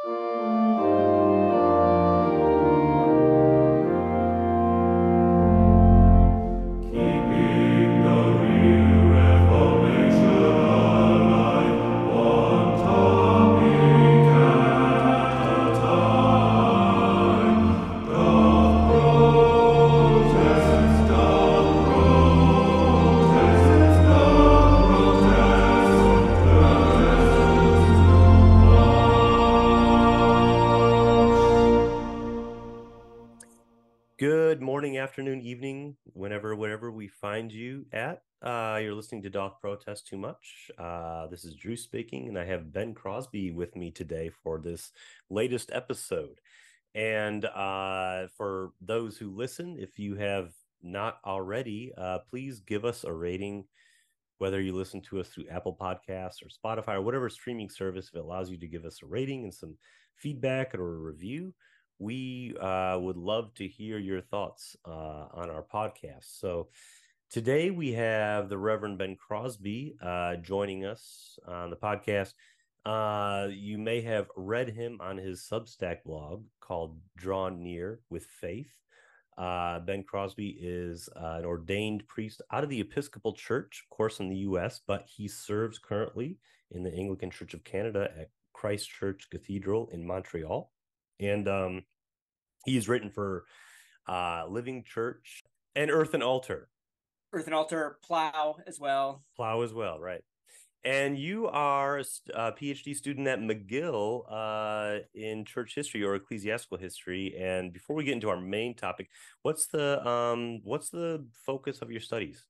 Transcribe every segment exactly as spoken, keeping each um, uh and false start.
Afternoon, evening, whenever, wherever we find you at. Uh, you're listening to Doth Protest Too Much. Uh, this is Drew speaking, and I have Ben Crosby with me today for this latest episode. And uh, for those who listen, if you have not already, uh, please give us a rating, whether you listen to us through Apple Podcasts or Spotify or whatever streaming service, if it allows you to give us a rating and some feedback or a review. We uh, would love to hear your thoughts uh, on our podcast. So today we have the Reverend Ben Crosby uh, joining us on the podcast. Uh, you may have read him on his Substack blog called Draw Near with Faith. Uh, Ben Crosby is uh, an ordained priest out of the Episcopal Church, of course, in the U S, but he serves currently in the Anglican Church of Canada at Christ Church Cathedral in Montreal. And um, he's written for uh, Living Church and Earth and Altar. Earth and Altar, Plow as well. Plow as well, right. And you are a PhD student at McGill uh, in church history or ecclesiastical history. And before we get into our main topic, what's the um, what's the focus of your studies?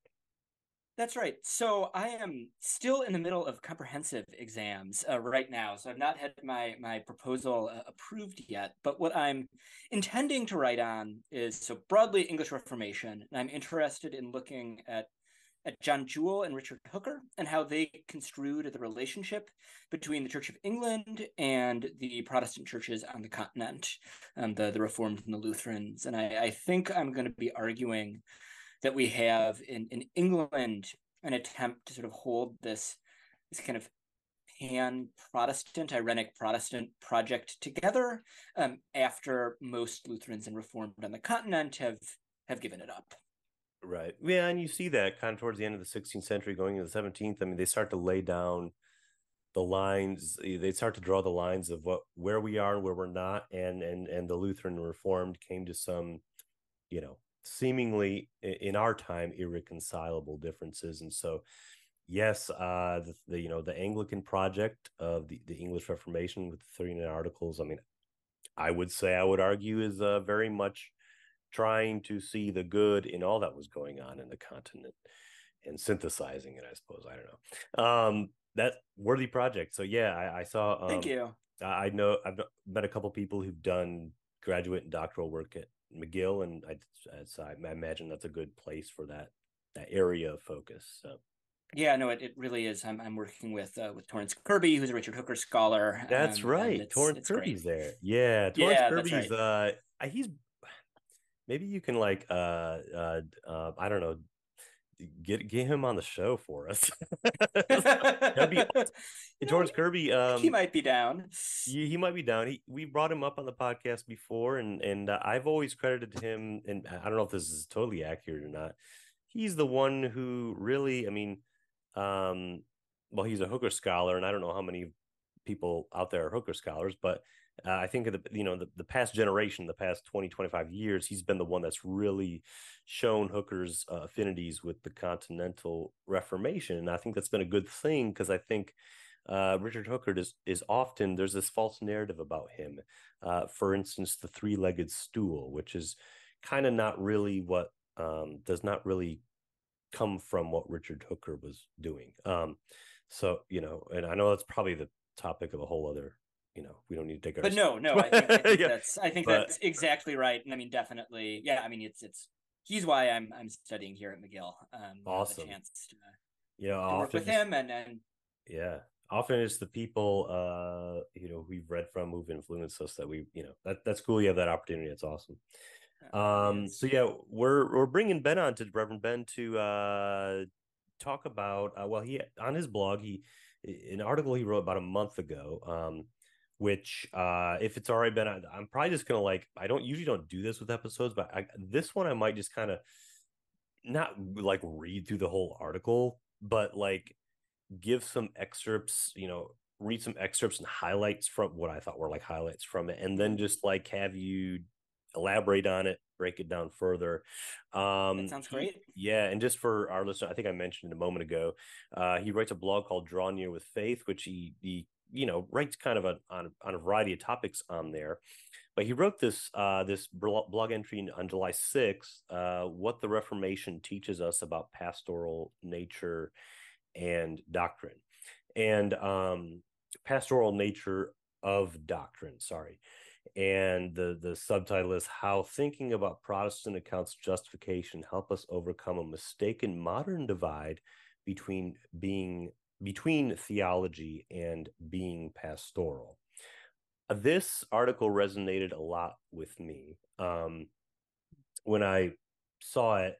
That's right. So I am still in the middle of comprehensive exams uh, right now. So I've not had my my proposal uh, approved yet. But what I'm intending to write on is so broadly English Reformation. And I'm interested in looking at at John Jewel and Richard Hooker and how they construed the relationship between the Church of England and the Protestant churches on the continent, um, the, the Reformed and the Lutherans. And I, I think I'm going to be arguing that we have in, in England an attempt to sort of hold this, this kind of pan-Protestant, Irenic Protestant project together um, after most Lutherans and Reformed on the continent have, have given it up. Right. Yeah, and you see that kind of towards the end of the sixteenth century, going into the seventeenth. I mean, they start to lay down the lines. They start to draw the lines of what where we are and where we're not. And and and the Lutheran and Reformed came to some, you know, seemingly in our time irreconcilable differences. And so, yes, uh, the, the you know the Anglican project of the the English Reformation with the thirty-nine Articles. I mean, I would say I would argue is uh, very much trying to see the good in all that was going on in the continent and synthesizing it, I suppose. I don't know. Um, that worthy project. So yeah, I, I saw. Um, Thank you. I know I've met a couple people who've done graduate and doctoral work at McGill, and I, so I imagine that's a good place for that that area of focus. So. Yeah, no, it, it really is. I'm I'm working with uh, with Torrance Kirby, who's a Richard Hooker scholar. That's um, right. Torrance Kirby's great. There. Yeah, Torrance yeah, Kirby's. Right. Uh, he's. Maybe you can like uh uh, uh I don't know, get get him on the show for us. That'd be awesome. And Torrance Kirby, um, he might be down. He, he might be down. He we brought him up on the podcast before, and and uh, I've always credited him. And I don't know if this is totally accurate or not. He's the one who really, I mean, um, well, he's a Hooker scholar, and I don't know how many people out there are Hooker scholars, but uh, I think of the, you know, the, the past generation, the past twenty, twenty-five years, he's been the one that's really shown Hooker's uh, affinities with the Continental Reformation. And I think that's been a good thing, because I think uh, Richard Hooker is, is often, there's this false narrative about him. Uh, for instance, the three-legged stool, which is kind of not really what, um, does not really come from what Richard Hooker was doing. Um, so, you know, and I know that's probably the topic of a whole other, you know, we don't need to take our. But no, no, I think, I think yeah. that's I think but, that's exactly right. And I mean, definitely, yeah. I mean, it's it's he's why I'm I'm studying here at McGill. Um, awesome. The chance to, yeah, to work with just, him and and yeah, often it's the people uh you know we've read from who've influenced us that we you know that that's cool. You have that opportunity. It's awesome. Um, so yeah, we're we're bringing Ben on to Reverend Ben to uh talk about uh, well, he on his blog he an article he wrote about a month ago um which uh if it's all right, Ben, I, I'm probably just gonna like I don't usually don't do this with episodes, but I, this one I might just kind of not like read through the whole article, but like give some excerpts, you know, read some excerpts and highlights from what I thought were like highlights from it, and then Mm, just like have you elaborate on it, break it down further. that Um, sounds he, great. yeah, and just for our listener, I think I mentioned it a moment ago. Uh, he writes a blog called Draw Near with Faith, which he he you know writes kind of a, on on a variety of topics on there. But he wrote this uh, this blog entry on July sixth, uh, what the Reformation teaches us about pastoral nature and doctrine, and um, pastoral nature of doctrine. Sorry, and the the subtitle is how thinking about Protestant accounts of justification help us overcome a mistaken modern divide between being between theology and being pastoral. This article resonated a lot with me. Um, when I saw it,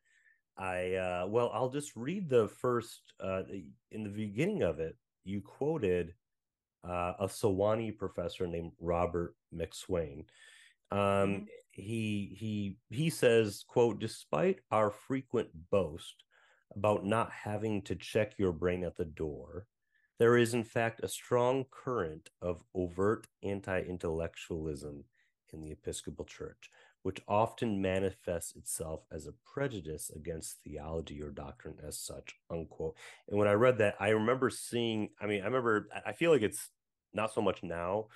I uh, well, I'll just read the first uh, in the beginning of it. You quoted uh, a Sewanee professor named Robert McSwain. Um, Hmm. he he he says, "quote Despite our frequent boast about not having to check your brain at the door, there is in fact a strong current of overt anti-intellectualism in the Episcopal Church, which often manifests itself as a prejudice against theology or doctrine as such." Unquote. And when I read that, I remember seeing. I mean, I remember. I feel like it's not so much now,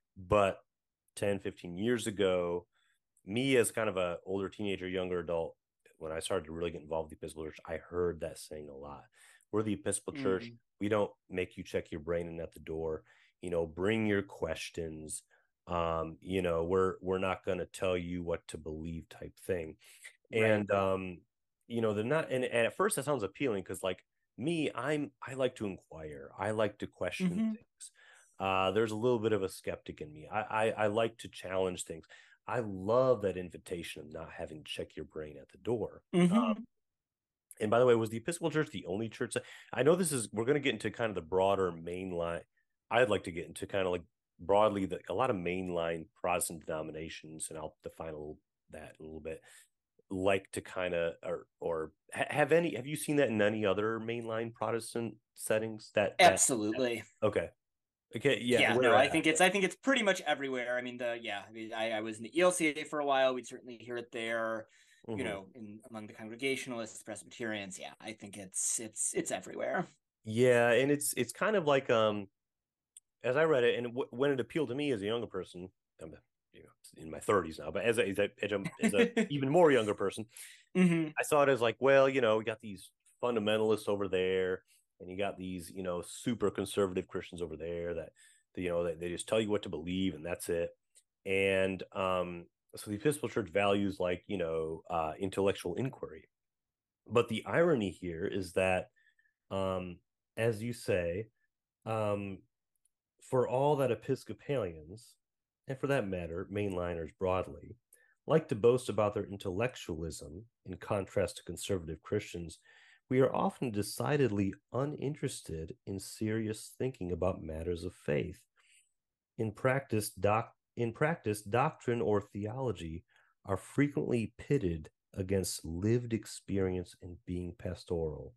but ten, fifteen years ago, me as kind of a older teenager, younger adult, when I started to really get involved with the Episcopal Church, I heard that saying a lot. We're the Episcopal Church. Mm, We don't make you check your brain in at the door. You know, bring your questions. Um, you know, we're we're not going to tell you what to believe, type thing. right. And um, you know, they're not. And, and at first, that sounds appealing because, like me, I'm I like to inquire. I like to question Hmm. things. Uh, there's a little bit of a skeptic in me. I, I I like to challenge things. I love that invitation of not having to check your brain at the door. Uh, Hmm. and by the way, was the Episcopal Church the only church that, I know this is, we're going to get into kind of the broader mainline. I'd like to get into kind of like broadly the, a lot of mainline Protestant denominations, and I'll define a little, that a little bit, like to kind of, or, or have any, have you seen that in any other mainline Protestant settings that, that, that Absolutely. okay. Okay. Yeah. Yeah, Where no, I at? think it's I think it's pretty much everywhere. I mean, the yeah, I mean, I, I was in the E L C A for a while. We'd certainly hear it there, you Mhm. know, in among the Congregationalists, Presbyterians. Yeah, I think it's it's it's everywhere. Yeah. And it's, it's kind of like, um, as I read it, and w- when it appealed to me as a younger person, I'm you know in my thirties now, but as a, as a as a as a even more younger person, Hmm. I saw it as like, well, you know, we got these fundamentalists over there, and you got these, you know, super conservative Christians over there that, you know, that they just tell you what to believe and that's it. And um, so the Episcopal Church values like, you know, uh, intellectual inquiry. But the irony here is that, um, as you say, um, for all that Episcopalians, and for that matter, mainliners broadly, like to boast about their intellectualism in contrast to conservative Christians, we are often decidedly uninterested in serious thinking about matters of faith. In practice, doc- in practice, doctrine or theology are frequently pitted against lived experience in being pastoral,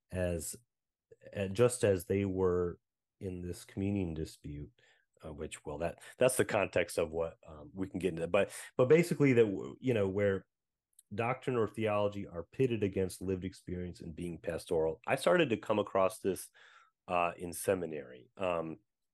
as uh, just as they were in this communion dispute, uh, which well that that's the context of what um, we can get into, but but basically that you know where doctrine or theology are pitted against lived experience and being pastoral. I started to come across this uh, in seminary. Um,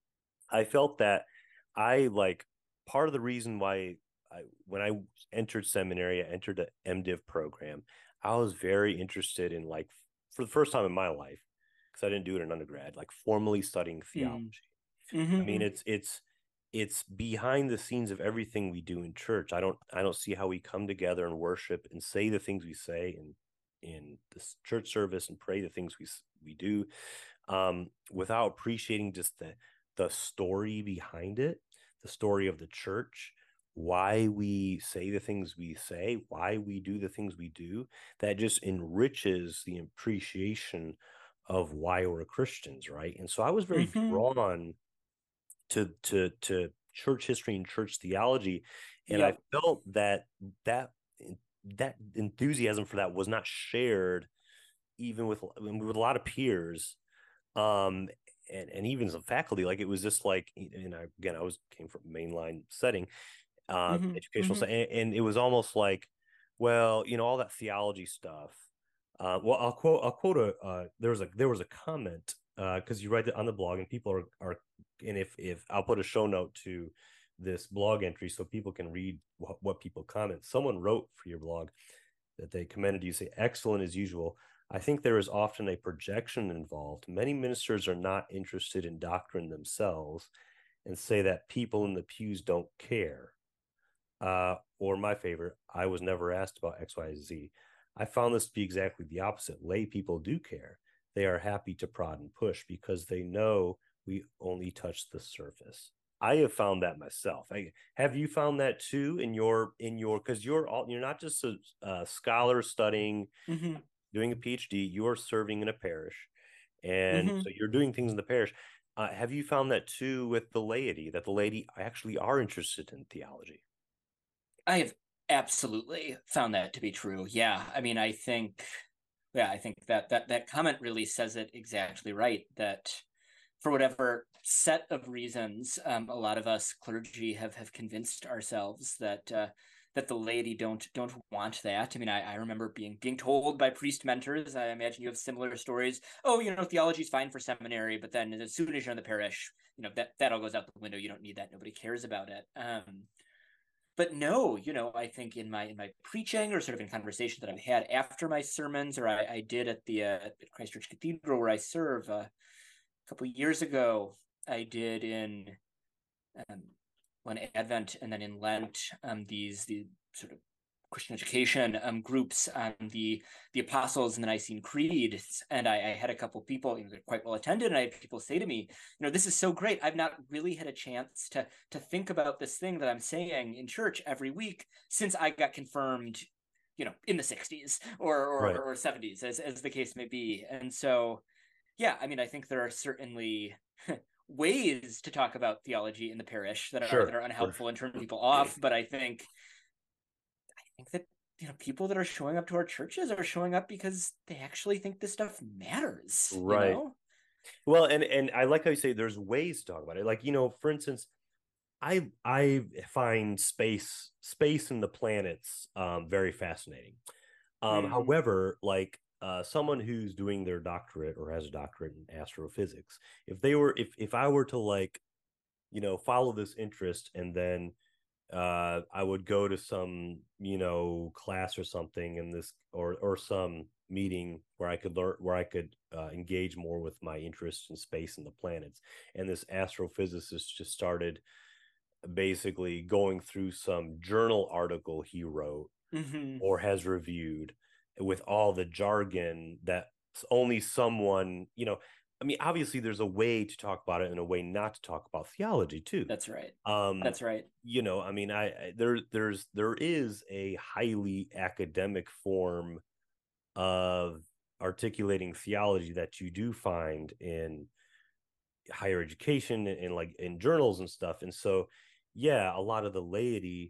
I felt that I like part of the reason why I when I entered seminary, I entered the MDiv program. I was very interested in like for the first time in my life, because I didn't do it in undergrad, like formally studying theology. Mm. I mean, Hmm. it's it's it's behind the scenes of everything we do in church. I don't I don't see how we come together and worship and say the things we say in in this church service and pray the things we we do, um, without appreciating just the the story behind it, the story of the church, why we say the things we say, why we do the things we do. That just enriches the appreciation of why we're Christians, right? And so I was very Hmm. drawn to to to church history and church theology, and I Yep. felt that that that enthusiasm for that was not shared even with with a lot of peers, um and and even some faculty. Like, it was just like, and I, again, I was came from mainline setting, uh Hmm. educational Hmm. stuff, and, and it was almost like, well, you know, all that theology stuff. Uh well, I'll quote I'll quote a uh there was a there was a comment, uh because you write it on the blog, and people are are and if if I'll put a show note to this blog entry so people can read what, what people comment. Someone wrote for your blog that they commended you, say, excellent as usual. I think there is often a projection involved. Many ministers are not interested in doctrine themselves and say that people in the pews don't care. Uh, or my favorite, I was never asked about X, Y, Z. I found this to be exactly the opposite. Lay people do care. They are happy to prod and push because they know we only touch the surface. I have found that myself. I, have you found that too in your in your because you're all you're not just a, a scholar studying, Hmm. doing a PhD. You're serving in a parish, and Hmm. so you're doing things in the parish. Uh, have you found that too with the laity, that the laity actually are interested in theology? I have absolutely found that to be true. Yeah. I mean, I think, yeah, I think that that that comment really says it exactly right. That for whatever set of reasons, um, a lot of us clergy have have convinced ourselves that uh, that the laity don't don't want that. I mean, I, I remember being being told by priest mentors. I imagine you have similar stories. Oh, you know, theology's fine for seminary, but then as soon as you're in the parish, you know, that that all goes out the window. You don't need that. Nobody cares about it. Um, but no, you know, I think in my in my preaching, or sort of in conversation that I've had after my sermons, or I, I did at the uh, at Christ Church Cathedral where I serve, uh, a couple of years ago, I did in um, one Advent and then in Lent, um, these the sort of Christian education um, groups on the the Apostles and the Nicene Creed, and I, I had a couple of people, you know, they're quite well attended, and I had people say to me, you know, this is so great. I've not really had a chance to to think about this thing that I'm saying in church every week since I got confirmed, you know, in the sixties or or, Right. or seventies, as as the case may be, and so yeah, I mean, I think there are certainly ways to talk about theology in the parish that are that Sure. are Sure. unhelpful and turn people off. But I think I think that you know people that are showing up to our churches are showing up because they actually think this stuff matters. You Right. know. Well, and and I like how you say there's ways to talk about it. Like, you know, for instance, I I find space space and the planets um very fascinating. Um, Mm, however, like, uh, someone who's doing their doctorate or has a doctorate in astrophysics, if they were if if I were to, like, you know, follow this interest, and then uh I would go to some, you know, class or something in this, or or some meeting where I could learn, where I could uh, engage more with my interest in space and the planets, and this astrophysicist just started basically going through some journal article he wrote hmm. or has reviewed with all the jargon that only someone, you know, I mean, obviously there's a way to talk about it and a way not to talk about theology too. That's right. Um, That's right. you know, I mean, I, I there there's there is a highly academic form of articulating theology that you do find in higher education and, and like in journals and stuff. And so, yeah, a lot of the laity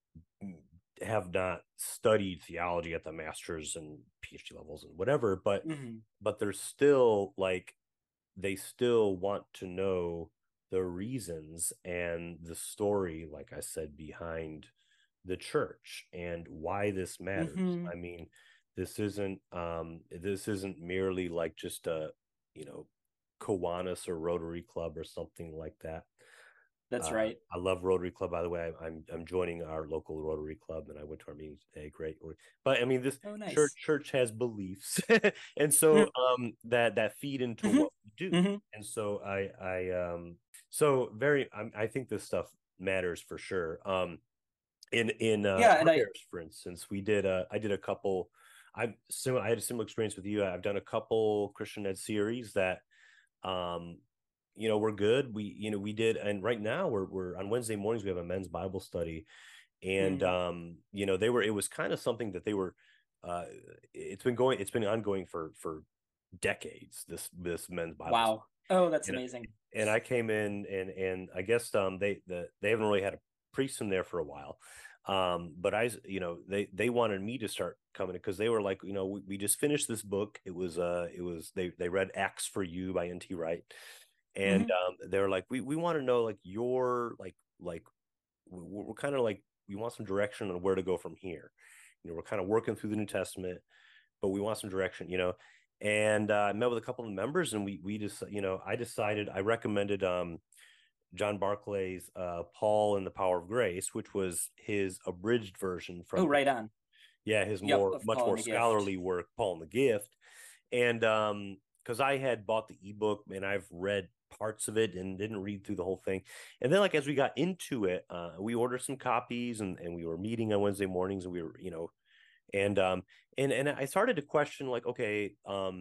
have not studied theology at the master's and PhD levels and whatever, but Hmm. but they're still like, they still want to know the reasons and the story, like I said, behind the church and why this matters. Hmm. I mean, this isn't um this isn't merely like just a, you know, Kiwanis or Rotary Club or something like that. That's Uh, right. I love Rotary Club, by the way. I, I'm I'm joining our local Rotary Club, and I went to our meeting today. Great, but I mean, this Oh, church nice. church has beliefs, and so um that that feed into Hmm. what we do, Hmm. and so I I um so very I, I think this stuff matters for sure. Um, in in uh, Yeah, our and I. parish, for instance, we did uh I did a couple. I sim I had a similar experience with you. I've done a couple Christian Ed series that um you know we're good. We you know we did, and right now we're we're on Wednesday mornings we have a men's Bible study, and Mm, um you know they were it was kind of something that they were uh it's been going it's been ongoing for for decades, this this men's Bible study. wow. Oh, that's And amazing. and I came in, and and I guess um they the they haven't really had a priest in there for a while. Um, but I, you know, they they wanted me to start coming because they were like, you know, we, we just finished this book. It was uh it was they they read Acts for You by N T Wright. And Mm-hmm. um they're like, we we want to know like your like like we're, we're kind of like we want some direction on where to go from here. You know, we're kind of working through the New Testament, but we want some direction, you know. And uh, I met with a couple of members, and we we just, you know, I decided I recommended um John Barclay's uh, Paul and the Power of Grace, which was his abridged version Oh, from his, right on. yeah, his Yep, more of much Paul more and the Gift. scholarly work, Paul and the Gift. And um because I had bought the ebook and I've read parts of it and didn't read through the whole thing. And then like as we got into it, uh, we ordered some copies, and, and we were meeting on Wednesday mornings, and we were, you know, and um and and I started to question like, okay, um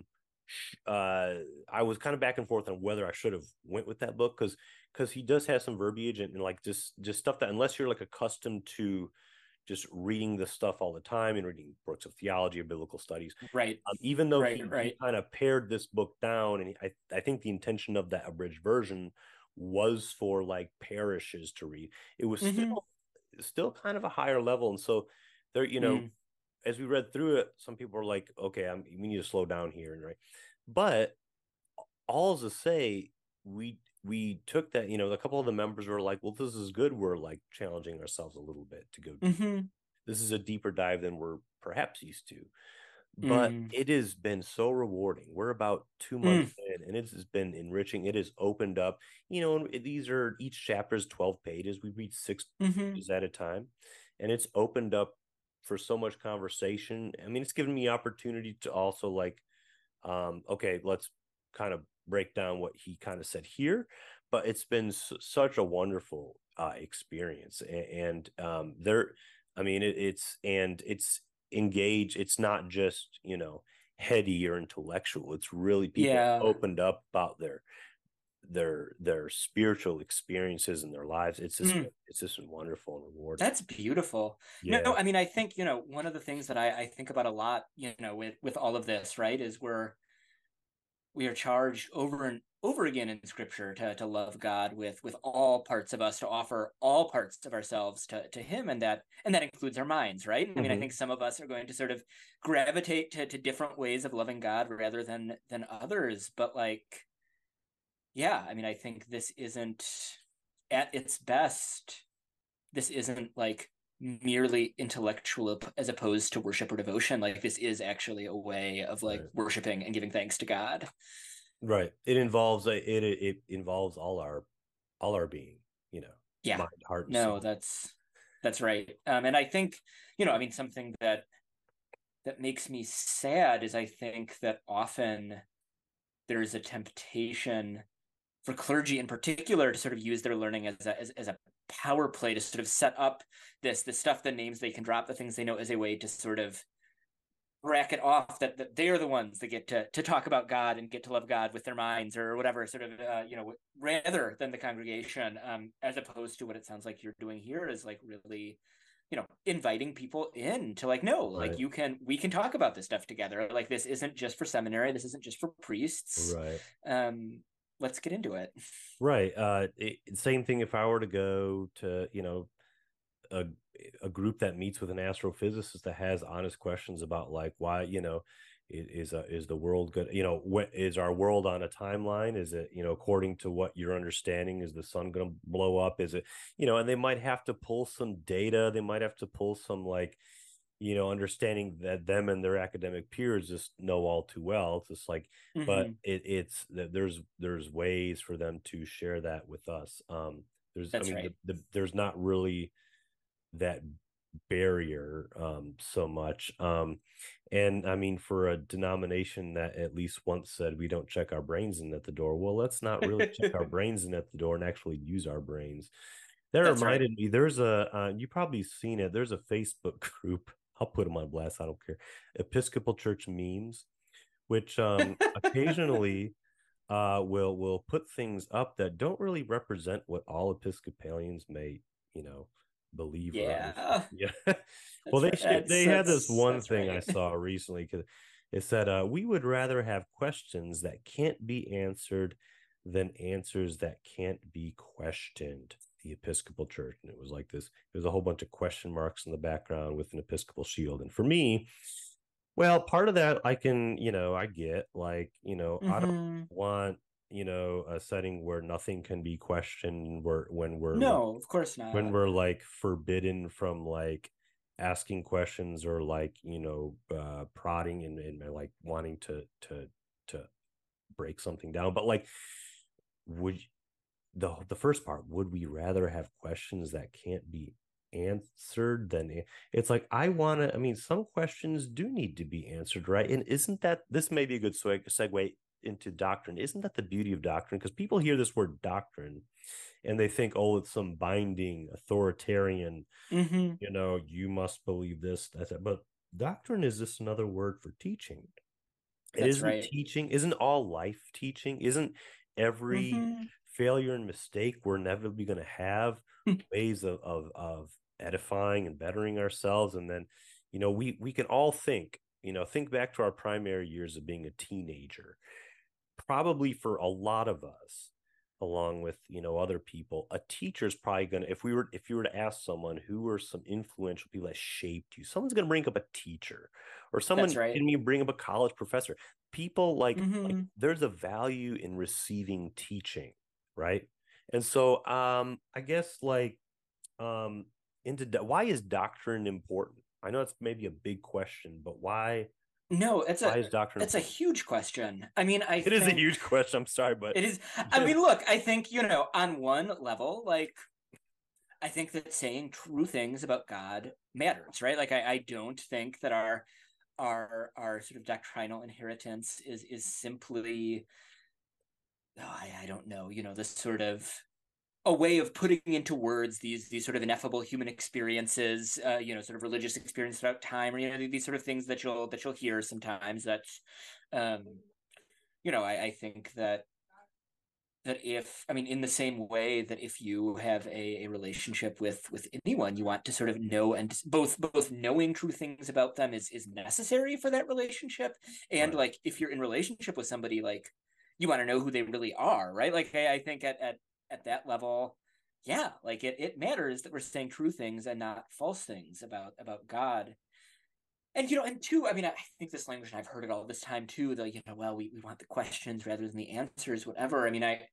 uh I was kind of back and forth on whether I should have went with that book, because because he does have some verbiage, and, and like just just stuff that, unless you're like accustomed to just reading the stuff all the time and reading works of theology or biblical studies, Right. um, even though Right, he he right. kind of pared this book down, and he, I I think the intention of that abridged version was for like parishes to read. It was Mm-hmm. still still kind of a higher level, and so there, you know, Mm. as we read through it, some people were like, okay, I'm, we need to slow down here, and right, but all to say, we we took that, you know, a couple of the members were like, well, this is good, we're like challenging ourselves a little bit to go deep. Mm-hmm. This is a deeper dive than we're perhaps used to, but Mm. it has been so rewarding. We're about two months Mm. in, and it has been enriching. It has opened up, you know, these are, each chapter is twelve pages. We read six Mm-hmm. pages at a time, and it's opened up for so much conversation. I mean, it's given me opportunity to also like, um, okay, let's kind of break down what he kind of said here. But it's been s- such a wonderful uh, experience, and, and um, there, I mean, it, it's and it's engaged. It's not just, you know, heady or intellectual. It's really people Yeah. opened up about their their their spiritual experiences in their lives. It's just Mm. it's just been wonderful and rewarding. That's beautiful. No, Yeah. I mean, I think, you know, one of the things that I, I think about a lot, you know, with with all of this, right, is we're we are charged over and over again in scripture to, to love God with with all parts of us, to offer all parts of ourselves to, to him, and that and that includes our minds, right? I mean, I Mm-hmm. think some of us are going to sort of gravitate to, to different ways of loving God rather than than others. But like, yeah, I mean, I think this isn't at its best, this isn't like merely intellectual as opposed to worship or devotion. Like this is actually a way of like Right. worshiping and giving thanks to God. Right. It involves it, it it involves all our all our being, you know, Yeah, mind, heart, and no, soul. that's that's right. Um, and I think, you know, I mean, something that that makes me sad is I think that often there's a temptation for clergy in particular to sort of use their learning as a, as, as a power play to sort of set up this this stuff, the names they can drop, the things they know, as a way to sort of bracket off that, that they're the ones that get to to talk about God and get to love God with their minds or whatever, sort of, uh, you know, rather than the congregation, um, as opposed to what it sounds like you're doing here is like really, you know, inviting people in to like, no, like Right. you can, we can talk about this stuff together. Like this isn't just for seminary, this isn't just for priests. Right. Um, let's get into it. Right. Uh, it, same thing if I were to go to, you know, a a group that meets with an astrophysicist that has honest questions about like why, you know, is uh, is the world good, you know, what is our world on a timeline, is it, you know, according to what you're understanding, is the sun going to blow up, is it, you know, and they might have to pull some data, they might have to pull some like, you know, understanding that them and their academic peers just know all too well. It's just like, but Mm-hmm. it, it's there's there's ways for them to share that with us. Um there's, I That's mean, right. the, the, there's not really that barrier um so much, um and I mean, for a denomination that at least once said we don't check our brains in at the door, well, let's not really check our brains in at the door and actually use our brains. That That's right. reminded me, there's a uh, you probably seen it, there's a Facebook group, I'll put them on blast, I don't care, Episcopal Church memes, which um occasionally uh will will put things up that don't really represent what all Episcopalians may, you know, believe or understand. Yeah, Yeah. Well, that's they right. sh- That's they had this that's one that's thing I right. saw recently, because it said, uh, we would rather have questions that can't be answered than answers that can't be questioned. The Episcopal Church. And it was like this, there's a whole bunch of question marks in the background with an Episcopal shield. And for me, well, part of that I can, you know, I get like, you know, I don't Mm-hmm. want, you know, a setting where nothing can be questioned, where when we're like, No, of course when not. we're like forbidden from like asking questions or like, you know, uh prodding and, and like wanting to to to break something down. But like, would the the first part, would we rather have questions that can't be answered than it's like I want to, I mean, some questions do need to be answered, right? And isn't that, this may be a good seg- segue into doctrine, isn't that the beauty of doctrine? Because people hear this word doctrine and they think, oh, it's some binding authoritarian, Mm-hmm. you know, you must believe this, that's it. But doctrine is just another word for teaching. It That's isn't right. teaching, isn't all life teaching, isn't every Mm-hmm. failure and mistake we're inevitably going to have ways of, of of edifying and bettering ourselves. And then, you know, we we can all think, you know, think back to our primary years of being a teenager. Probably for a lot of us, along with, you know, other people, a teacher's probably gonna, if we were if you were to ask someone who were some influential people that shaped you, someone's gonna bring up a teacher, or someone That's right. can you bring up a college professor. People like like Mm-hmm. there's a value in receiving teaching, right? And so um I guess like um into why is doctrine important? I know it's maybe a big question, but why No, it's a why is doctrine it's a important? huge question. I mean, I It is a think huge question. I'm sorry, but it is. I just mean, look, I think, you know, on one level, like I think that saying true things about God matters, right? Like I, I don't think that our our our sort of doctrinal inheritance is is simply oh, I, I don't know, you know, this sort of a way of putting into words these these sort of ineffable human experiences, uh, you know, sort of religious experience throughout time, or you know, these sort of things that you'll that you'll hear sometimes. That, um, you know, I, I think that that if I mean, in the same way that if you have a, a relationship with with anyone, you want to sort of know and both both knowing true things about them is is necessary for that relationship, and right. like if you're in relationship with somebody, like you want to know who they really are, right? Like I, I think at at at that level, yeah, like it it matters that we're saying true things and not false things about about God. And you know, and two, I mean, I think this language, and I've heard it all this time too. The you know, well, we, we want the questions rather than the answers, whatever. I mean, I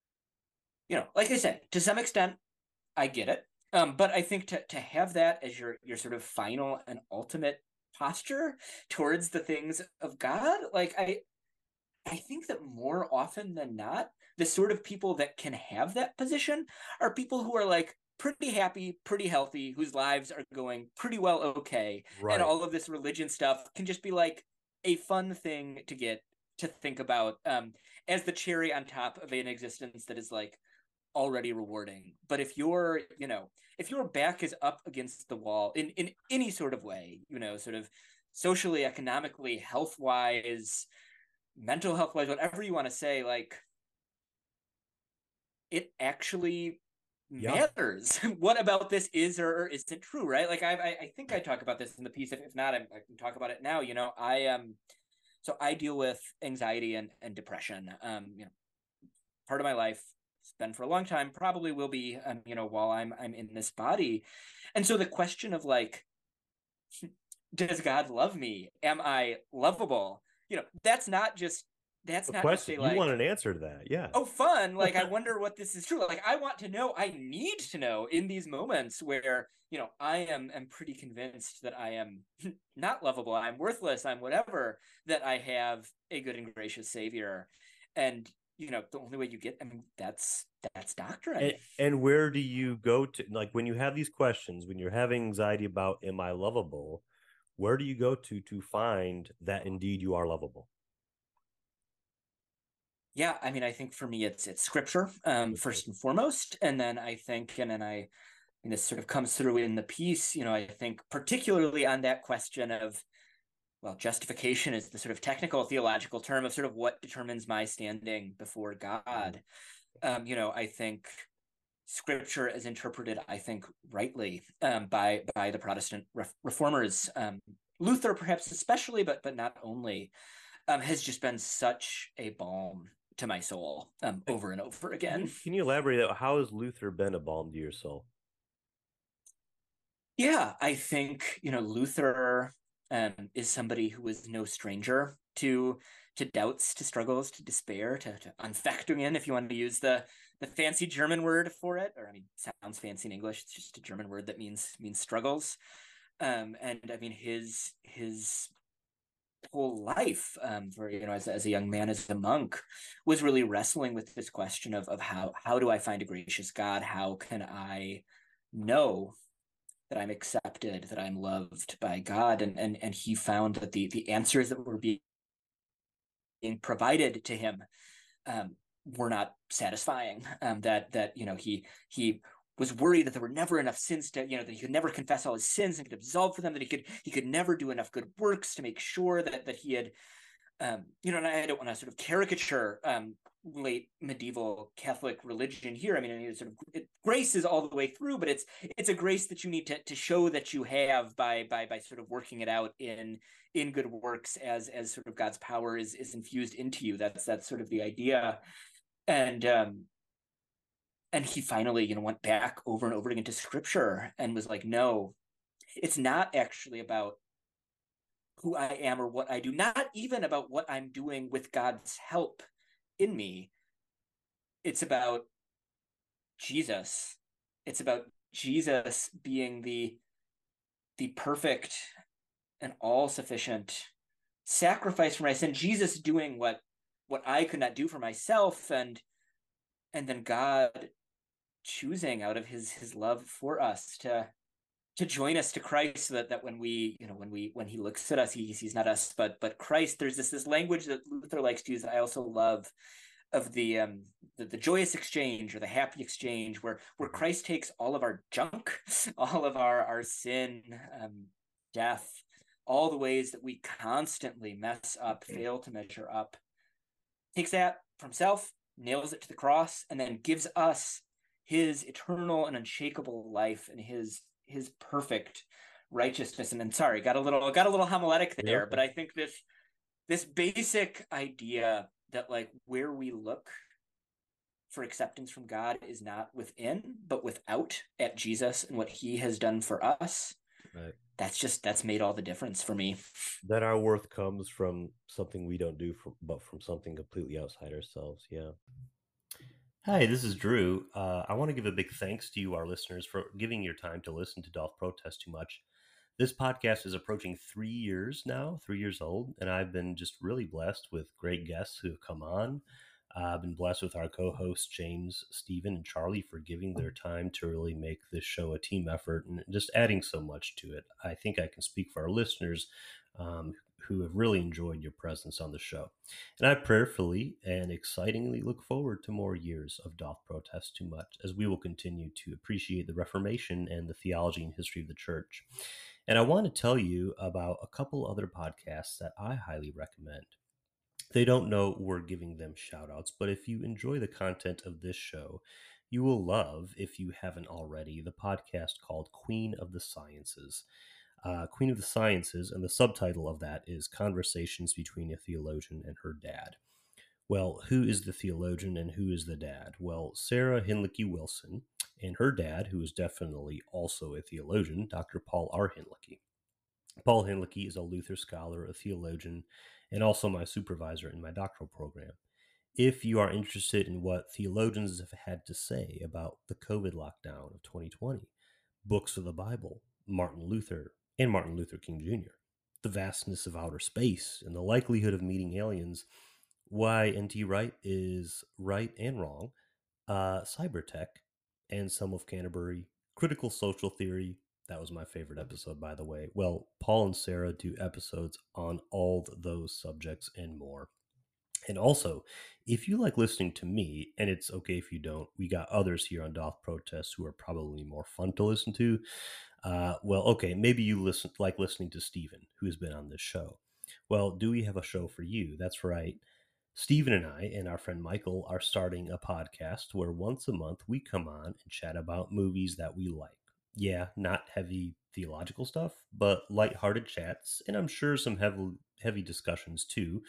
you know, like I said, to some extent, I get it. Um, but I think to to have that as your your sort of final and ultimate posture towards the things of God, like I I think that more often than not, the sort of people that can have that position are people who are like pretty happy, pretty healthy, whose lives are going pretty well okay. And Right. all of this religion stuff can just be like a fun thing to get to think about um, as the cherry on top of an existence that is like already rewarding. But if you're, you know, if your back is up against the wall in in any sort of way, you know, sort of socially, economically, health wise, mental health wise, whatever you want to say, like it actually Yeah. matters what about this is or isn't true, right? Like I, I think I talk about this in the piece. If, if not, I, I can talk about it now. You know, I am um, so I deal with anxiety and, and depression. Um, you know, part of my life. It's been for a long time. Probably will be. Um, you know, while I'm I'm in this body, and so the question of like, does God love me? Am I lovable? You know, that's not just that's A not just question. a You want like an answer to that. Yeah. oh fun, like I wonder what this is true, like I want to know, I need to know in these moments where you know I am am pretty convinced that I am not lovable, I'm worthless, I'm whatever, that I have a good and gracious savior. And you know the only way you get, I mean, that's that's doctrine. And, and where do you go to, like, when you have these questions, when you're having anxiety about, am I lovable? Where do you go to to find that indeed you are lovable? Yeah, I mean, I think for me it's it's scripture, um first and foremost, and then I think, and then I and this sort of comes through in the piece, you know, I think particularly on that question of, well, justification is the sort of technical theological term of sort of what determines my standing before Mhm. God. Um, you know, I think scripture is interpreted, I think, rightly um, by by the Protestant ref- reformers. Um, Luther, perhaps especially, but but not only, um, has just been such a balm to my soul um, over and over Can again. you, can you elaborate? How has Luther been a balm to your soul? Yeah, I think, you know, Luther um, is somebody who was no stranger to to doubts, to struggles, to despair, to, to Anfechtungen, if you want to use the the fancy German word for it, or I mean, sounds fancy in English. It's just a German word that means means struggles. Um, and I mean, his his whole life, um, for you know, as, as a young man, as a monk, was really wrestling with this question of of how how do I find a gracious God? How can I know that I'm accepted, that I'm loved by God? And and and he found that the the answers that were being provided to him um, were not satisfying. Um, that that you know he he was worried that there were never enough sins to you know that he could never confess all his sins and get absolved for them. That he could he could never do enough good works to make sure that that he had um, you know, and I don't want to sort of caricature um, late medieval Catholic religion here. I mean, it's sort of it, grace is all the way through, but it's it's a grace that you need to, to show that you have by by by sort of working it out in in good works as as sort of God's power is is infused into you. That's that's sort of the idea, and um, and he finally you know went back over and over again to Scripture and was like, no, it's not actually about who I am or what I do, not even about what I'm doing with God's help in me. It's about Jesus. It's about Jesus being the the perfect and all sufficient sacrifice for my sin. Jesus doing what what I could not do for myself, and and then God choosing out of his his love for us to to join us to Christ, so that, that when we, you know, when we when he looks at us, he sees not us but but Christ. There's this this language that Luther likes to use that I also love, of the um the, the joyous exchange or the happy exchange, where where Christ takes all of our junk, all of our our sin, um, death, all the ways that we constantly mess up, fail to measure up, takes that from himself, nails it to the cross, and then gives us his eternal and unshakable life and his his perfect righteousness. And then, sorry, got a little got a little homiletic Yeah, there, okay. but I think this this basic idea that like where we look for acceptance from God is not within, but without at Jesus and what he has done for us. Right. That's just that's made all the difference for me. That our worth comes from something we don't do, from, but from something completely outside ourselves. Yeah. Hi, this is Drew. Uh, I want to give a big thanks to you, our listeners, for giving your time to listen to Doth Protest Too Much. This podcast is approaching three years now, three years old, and I've been just really blessed with great guests who have come on. Uh, I've been blessed with our co-hosts, James, Stephen, and Charlie, for giving their time to really make this show a team effort and just adding so much to it. I think I can speak for our listeners um, who have really enjoyed your presence on the show. And I prayerfully and excitingly look forward to more years of Doth Protest Too Much, as we will continue to appreciate the Reformation and the theology and history of the church. And I want to tell you about a couple other podcasts that I highly recommend. They don't know we're giving them shout outs, but if you enjoy the content of this show, you will love, if you haven't already, the podcast called Queen of the Sciences. Uh, Queen of the Sciences, and the subtitle of that is Conversations Between a Theologian and Her Dad. Well, who is the theologian and who is the dad? Well, Sarah Hinlicky Wilson and her dad, who is definitely also a theologian, Doctor Paul R. Hinlicky. Paul Hinlicky is a Luther scholar, a theologian, and also my supervisor in my doctoral program. If you are interested in what theologians have had to say about the COVID lockdown of twenty twenty, books of the Bible, Martin Luther, and Martin Luther King Junior, the vastness of outer space, and the likelihood of meeting aliens, why N T Wright is right and wrong, uh, Cybertech, and some of Canterbury, critical social theory. That was my favorite episode, by the way. Well, Paul and Sarah do episodes on all those subjects and more. And also, if you like listening to me, and it's okay if you don't, we got others here on Doth Protest who are probably more fun to listen to. Uh, well, okay, maybe you listen like listening to Stephen, who's been on this show. Well, do we have a show for you? That's right. Stephen and I and our friend Michael are starting a podcast where once a month we come on and chat about movies that we like. Yeah, not heavy theological stuff, but lighthearted chats, and I'm sure some heavy heavy discussions too.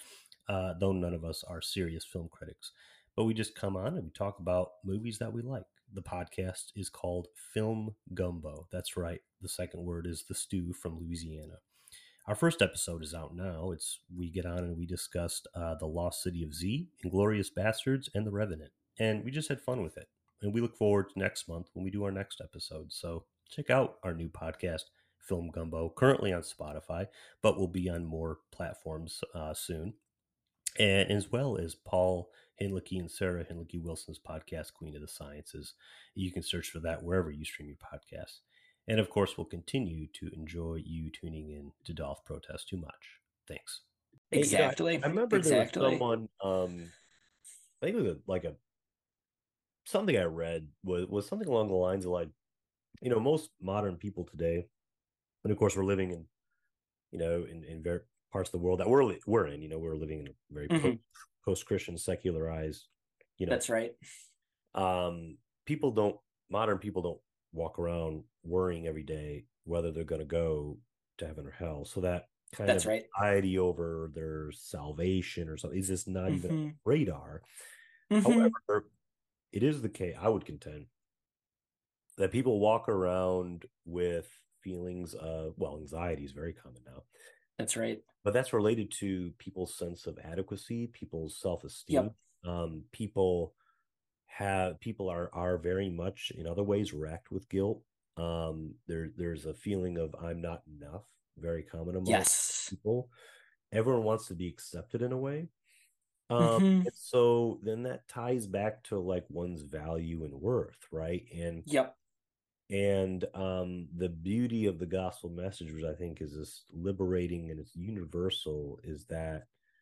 uh, though none of us are serious film critics. But we just come on and we talk about movies that we like. The podcast is called Film Gumbo. That's right. The second word is the stew from Louisiana. Our first episode is out now. It's we get on and we discussed uh, The Lost City of Z, Inglourious Bastards, and The Revenant. And we just had fun with it. And we look forward to next month when we do our next episode. So check out our new podcast, Film Gumbo, currently on Spotify, but will be on more platforms uh, soon. And as well as Paul Hinlicky and Sarah Hinlicky Wilson's podcast, Queen of the Sciences. You can search for that wherever you stream your podcasts. And of course, we'll continue to enjoy you tuning in to Dolph Protest Too Much. Thanks. Exactly. Hey, you know, I, I remember exactly. there was someone, um, I think it was a, like a, something I read was, was something along the lines of like, you know, most modern people today, and of course we're living in, you know, in, in very parts of the world that we're, we're in, you know, we're living in a very mm-hmm. post, post-Christian secularized, you know. That's right. Um, people don't, modern people don't walk around worrying every day whether they're going to go to heaven or hell. So that kind That's of right. anxiety over their salvation or something is just not mm-hmm. even on the radar. Mm-hmm. However, it is the case, I would contend, that people walk around with feelings of, well, anxiety is very common now. That's right. But that's related to people's sense of adequacy, people's self-esteem. Yep. Um, people have people are are very much in other ways racked with guilt. Um, there there's a feeling of I'm not enough, very common among yes. people. Everyone wants to be accepted in a way. Um, mm-hmm. And so then that ties back to like one's value and worth, right? And yep. And um, the beauty of the gospel message, which I think is this liberating and it's universal, is that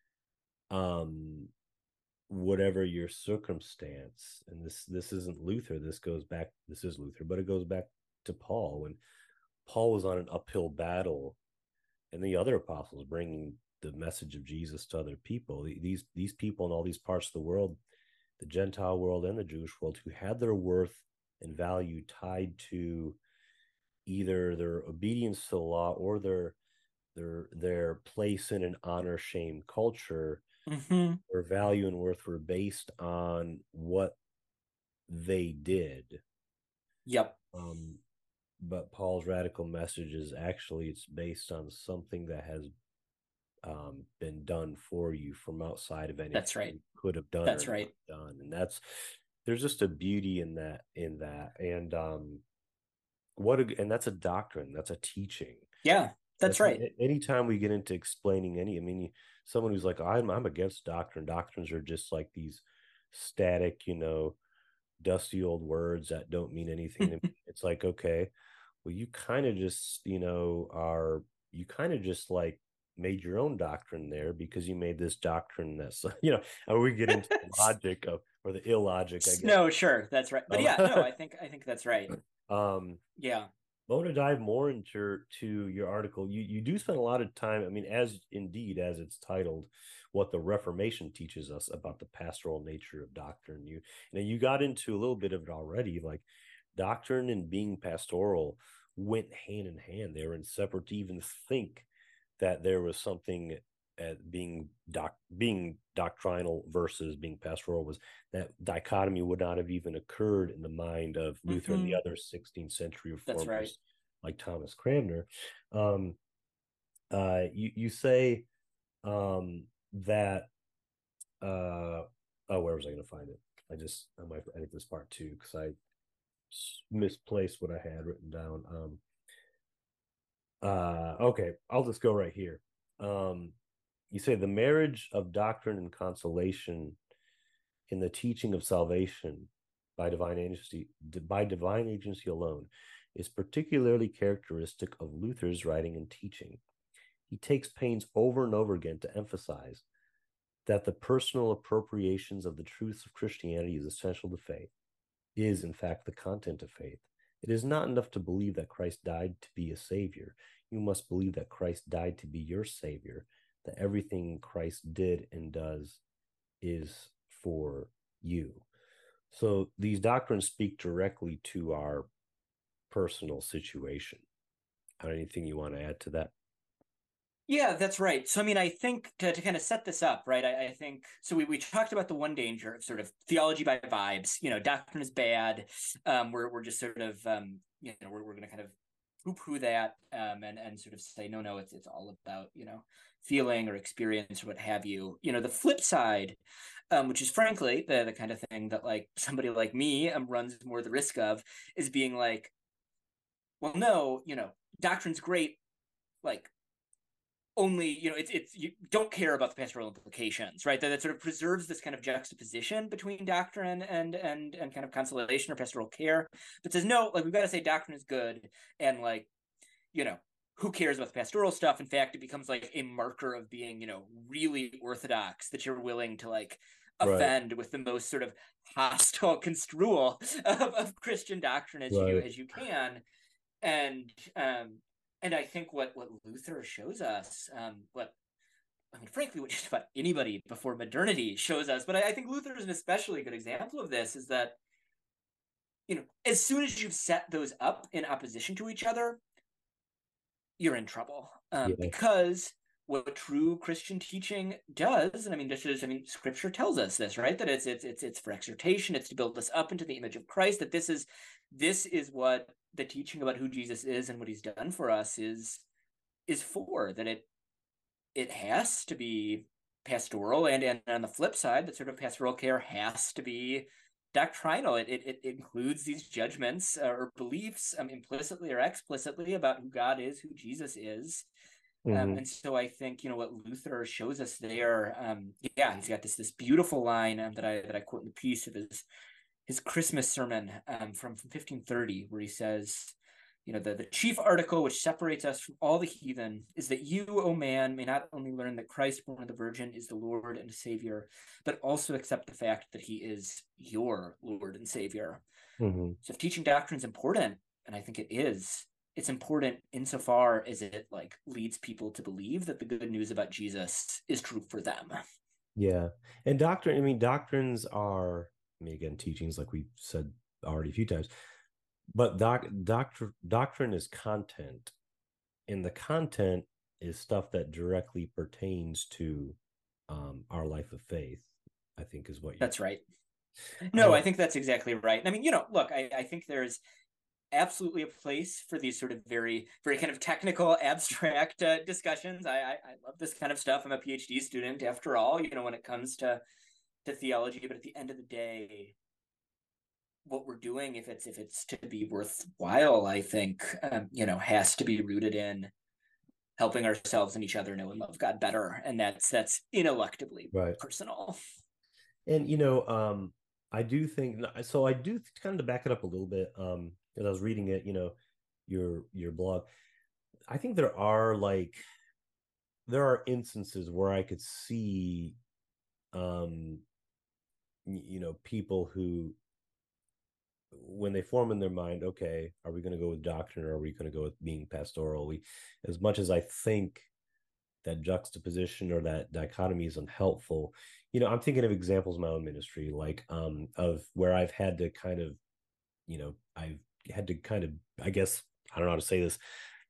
um, whatever your circumstance, and this this isn't Luther, this goes back, this is Luther, but it goes back to Paul. When Paul was on an uphill battle and the other apostles bringing the message of Jesus to other people, these these people in all these parts of the world, the Gentile world and the Jewish world, who had their worth and value tied to either their obedience to the law or their their their place in an honor shame culture, mm-hmm. their value and worth were based on what they did. Yep. Um, but Paul's radical message is actually it's based on something that has um, been done for you from outside of anything that's right. you could have done. That's right. Done, and that's there's just a beauty in that in that, and um, what a, and that's a doctrine, that's a teaching. Yeah, that's, that's right. Anytime we get into explaining any, I mean, someone who's like, I'm I'm against doctrine. Doctrines are just like these static, you know, dusty old words that don't mean anything. It's like, okay, well, you kind of just, you know, are you kind of just like made your own doctrine there because you made this doctrine that's, you know, and we get into the logic of or the illogic, I guess. No, sure, that's right. But yeah, no, I think I think that's right. Um, yeah. I want to dive more into to your article. You you do spend a lot of time. I mean, as indeed as it's titled, what the Reformation teaches us about the pastoral nature of doctrine. You you know you got into a little bit of it already. Like doctrine and being pastoral went hand in hand. They were inseparable. To even think that there was something at being doc being doctrinal versus being pastoral, was that dichotomy would not have even occurred in the mind of Luther mm-hmm. and the other sixteenth century reformers right. like Thomas Cranmer. Um, uh, you you say um, that uh, oh, where was I going to find it? I just I might edit this part too because I misplaced what I had written down. Um, uh, okay, I'll just go right here. Um, You say the marriage of doctrine and consolation in the teaching of salvation by divine agency, by divine agency alone, is particularly characteristic of Luther's writing and teaching. He takes pains over and over again to emphasize that the personal appropriations of the truths of Christianity is essential to faith, is in fact the content of faith. It is not enough to believe that Christ died to be a savior. You must believe that Christ died to be your savior, that everything Christ did and does is for you. So these doctrines speak directly to our personal situation. Anything you want to add to that? Yeah, that's right. So, I mean, I think to, to kind of set this up, right? I, I think so. We, we talked about the one danger of sort of theology by vibes. You know, doctrine is bad. Um, we're we're just sort of um, you know, we're we're going to kind of poo-poo that um, and and sort of say no, no, it's it's all about you know feeling or experience or what have you. You know, the flip side, um, which is frankly the the kind of thing that like somebody like me um runs more the risk of is being like, well, no, you know, doctrine's great, like only you know it's it's you don't care about the pastoral implications, right? That, that sort of preserves this kind of juxtaposition between doctrine and and and kind of consolation or pastoral care, but says no, like we've got to say doctrine is good, and like you know who cares about the pastoral stuff? In fact, it becomes like a marker of being you know really orthodox that you're willing to like Right, offend with the most sort of hostile construal of, of Christian doctrine as you right. as you can, and um and I think what what Luther shows us, um, what I mean, frankly, what just about anybody before modernity shows us, but I, I think Luther is an especially good example of this, is that you know as soon as you've set those up in opposition to each other, you're in trouble, um, Yeah, because what true Christian teaching does, and I mean, this is, I mean, Scripture tells us this, right? That it's it's it's it's for exhortation, it's to build us up into the image of Christ. That this is this is what the teaching about who Jesus is and what He's done for us is is for. That it it has to be pastoral, and and on the flip side, that sort of pastoral care has to be doctrinal. It it, it includes these judgments uh, or beliefs, um, implicitly or explicitly, about who God is, who Jesus is. Um, hmm and so I think you know what Luther shows us there. Um, yeah, he's got this this beautiful line um, that I that I quote in the piece of his his Christmas sermon um, from from fifteen thirty, where he says, you know, the, the chief article which separates us from all the heathen is that you, O man, may not only learn that Christ, born of the Virgin, is the Lord and Savior, but also accept the fact that He is your Lord and Savior. hmm So if teaching doctrine is important, and I think it is, it's important insofar as it like leads people to believe that the good news about Jesus is true for them. Yeah. And doctrine, I mean, doctrines are, I mean, again, teachings, like we said already a few times, but doc, doctor, doctrine is content, and the content is stuff that directly pertains to um, our life of faith, I think is what you're. That's right. I No, don't. I think that's exactly right. I mean, you know, look, I, I think there's absolutely a place for these sort of very, very kind of technical, abstract uh, discussions. I, I, I love this kind of stuff. I'm a PhD student, after all. You know, when it comes to to theology, but at the end of the day, what we're doing, if it's if it's to be worthwhile, I think, um, you know, has to be rooted in helping ourselves and each other know and love God better, and that's that's ineluctably Right. personal. And you know, um, I do think so. I do kind of to back it up a little bit. Um, as I was reading it, you know, your your blog, I think there are like there are instances where I could see, um, you know, people who, when they form in their mind, okay, are we going to go with doctrine or are we going to go with being pastoral? We, as much as I think that juxtaposition or that dichotomy is unhelpful, you know, I'm thinking of examples in my own ministry, like um, of where I've had to kind of, you know, I've had to kind of, I guess, I don't know how to say this,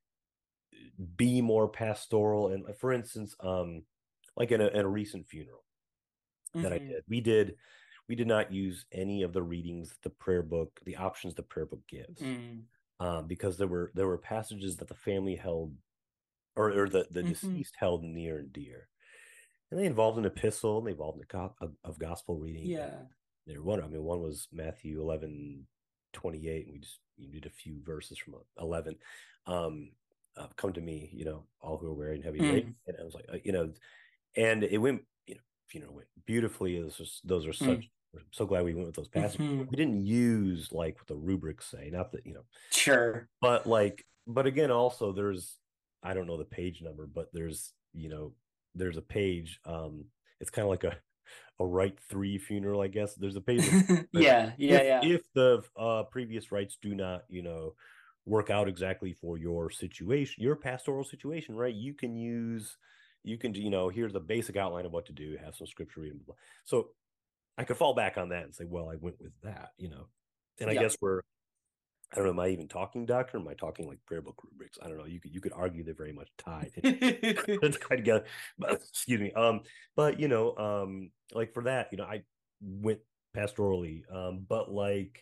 be more pastoral. And for instance, um, like in a, in a recent funeral that I Mm-hmm. did, we did we did not use any of the readings the prayer book, the options the prayer book gives, Mm. um, because there were there were passages that the family held, or, or the the Mm-hmm. deceased held near and dear, and they involved an epistle, and they involved a co- of, of gospel reading. And Yeah. there one, I mean, one was Matthew eleven twenty eight, and we just you did a few verses from eleven. Um, uh, Come to me, you know, all who are weary and heavy laden, Mm. and I was like, uh, you know, and it went, you know, you know, went beautifully. This was, those are Mm. such. I'm so glad we went with those passages. Mm-hmm. We didn't use like what the rubrics say, not that you know, Sure. but like, but again, also there's, I don't know the page number, but there's, you know, there's a page. Um, it's kind of like a a right three funeral, I guess. There's a page that says Yeah. Yeah. if Yeah. if the uh, previous rites do not, you know, work out exactly for your situation, your pastoral situation, right? You can use, you can, you know, here's the basic outline of what to do. Have some scripture reading. Blah, blah. So I could fall back on that and say, well, I went with that, you know, and I Yep. guess we're I don't know, am I even talking doctrine? Am I talking like prayer book rubrics? I don't know. You could you could argue they're very much tied tied together. But, excuse me. Um, but you know, um, like for that, you know, I went pastorally. Um, but like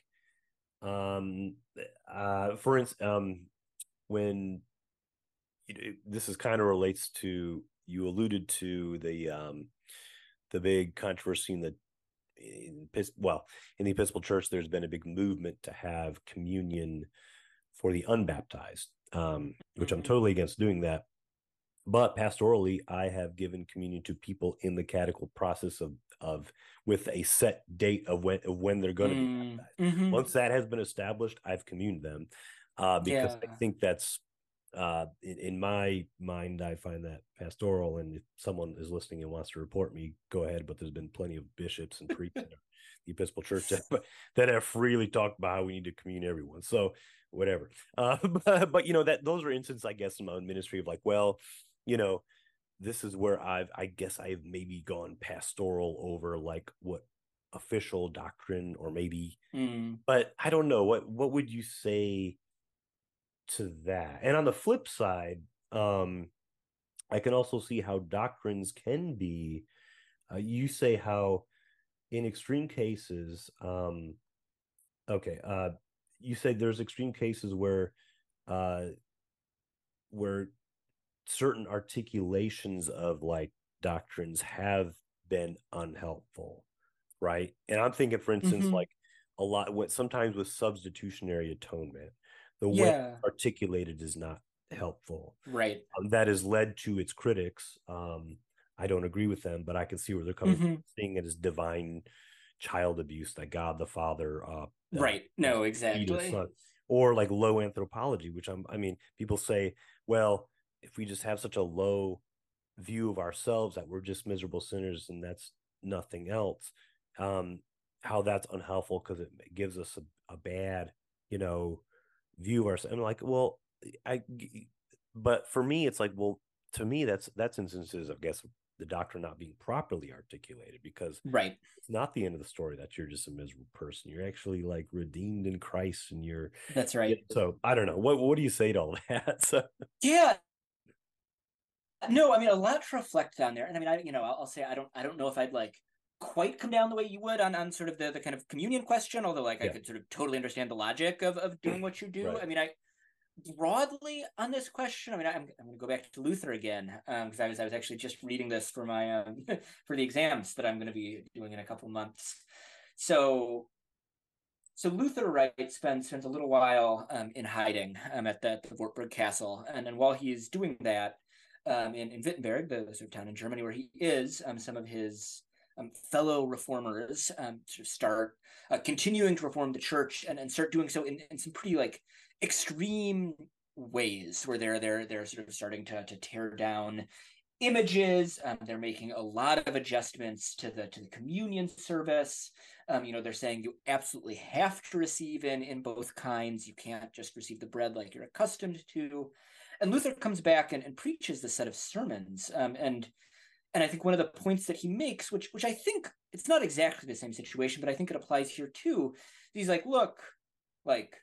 um uh for instance, um when you know, this is kind of relates to you alluded to the um the big controversy in the in, well in the Episcopal Church. There's been a big movement to have communion for the unbaptized, um, which I'm Mhm. totally against doing that. But pastorally, I have given communion to people in the catechal process of of with a set date of when of when they're going to be Mm. baptized. Hmm. Once that has been established, I've communed them, uh, because I Yeah. think that's uh, in, in my mind, I find that pastoral. And if someone is listening and wants to report me, go ahead. But there's been plenty of bishops and priests in the Episcopal Church that, that have freely talked about how we need to commune everyone. So whatever. Uh, but, but you know that those are instances, I guess, in my own ministry of like, well, you know, this is where I've, I guess I've maybe gone pastoral over like what official doctrine or maybe, Mm. but I don't know what, what would you say to that? And on the flip side, um, I can also see how doctrines can be, uh, you say how in extreme cases, um, okay, uh, you say there's extreme cases where, uh, where certain articulations of like doctrines have been unhelpful, right? And I'm thinking, for instance, Hmm. like a lot what sometimes with substitutionary atonement, the way it's Yeah. articulated is not helpful. Right. Um, that has led to its critics. Um, I don't agree with them, but I can see where they're coming from, Hmm. seeing it as divine child abuse that God the Father uh, uh Right. you know No, feed his exactly. son, or like low anthropology, which I'm I mean, people say, well, if we just have such a low view of ourselves that we're just miserable sinners and that's nothing else, um, how that's unhelpful because it gives us a, a bad, you know, view of ourselves. I'm like, well, I, but for me, it's like, well, to me, that's that's instances, I guess, the doctrine not being properly articulated because Right. it's not the end of the story that you're just a miserable person. You're actually like redeemed in Christ, and you're, That's yeah. right. So I don't know. What what do you say to all that? So Yeah. No, I mean a lot to reflect on there. And I mean, I you know, I'll, I'll say I don't I don't know if I'd like quite come down the way you would on on sort of the the kind of communion question, although like I yeah, could sort of totally understand the logic of of doing what you do. right. I mean, I broadly on this question, I mean, I'm, I'm going to go back to Luther again because um, I was I was actually just reading this for my um, for the exams that I'm going to be doing in a couple months. So so Luther, right, spends spends a little while um, in hiding um, at the, the Wartburg Castle, and then while he's doing that um, in in Wittenberg, the, the sort of town in Germany where he is, um, some of his um, fellow reformers um, sort of start uh, continuing to reform the church and, and start doing so in, in some pretty like extreme ways, where they're they're they're sort of starting to to tear down images. Um, they're making a lot of adjustments to the to the communion service. Um, you know, they're saying you absolutely have to receive in in both kinds. You can't just receive the bread like you're accustomed to. And Luther comes back and, and preaches this set of sermons. Um, and and I think one of the points that he makes, which which I think it's not exactly the same situation, but I think it applies here too. He's like, look, like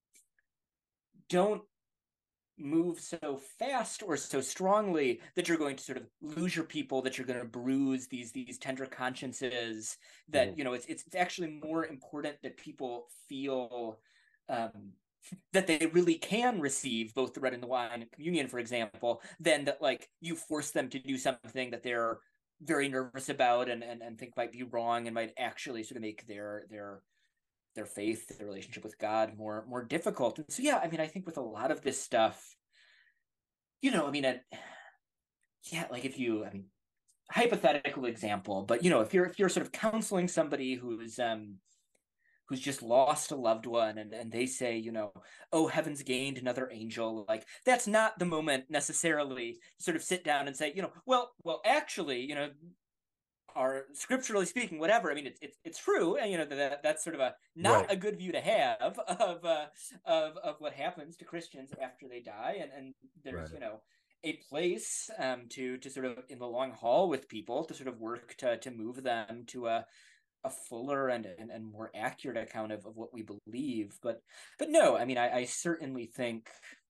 don't move so fast or so strongly that you're going to sort of lose your people, that you're going to bruise these these tender consciences, that Mhm. you know it's it's, it's actually more important that people feel um that they really can receive both the bread and the wine and communion, for example, than that like you force them to do something that they're very nervous about and and, and think might be wrong and might actually sort of make their their their faith, their relationship with God more more difficult. And so yeah, I mean, I think with a lot of this stuff, you know, I mean, it, yeah, like if you, I mean, hypothetical example, but you know, if you're if you're sort of counseling somebody who's um who's just lost a loved one and and they say, you know, oh, heaven's gained another angel, like that's not the moment necessarily to sort of sit down and say, you know, well, well, actually, you know, are scripturally speaking, whatever. I mean, it's it's it's true, and you know that that's sort of a not Right, a good view to have of uh, of of what happens to Christians after they die, and and there's right. you know a place um to to sort of in the long haul with people to sort of work to to move them to a a fuller and, and, and more accurate account of, of what we believe. But but no, I mean, I, I certainly think,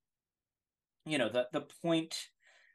you know, the the point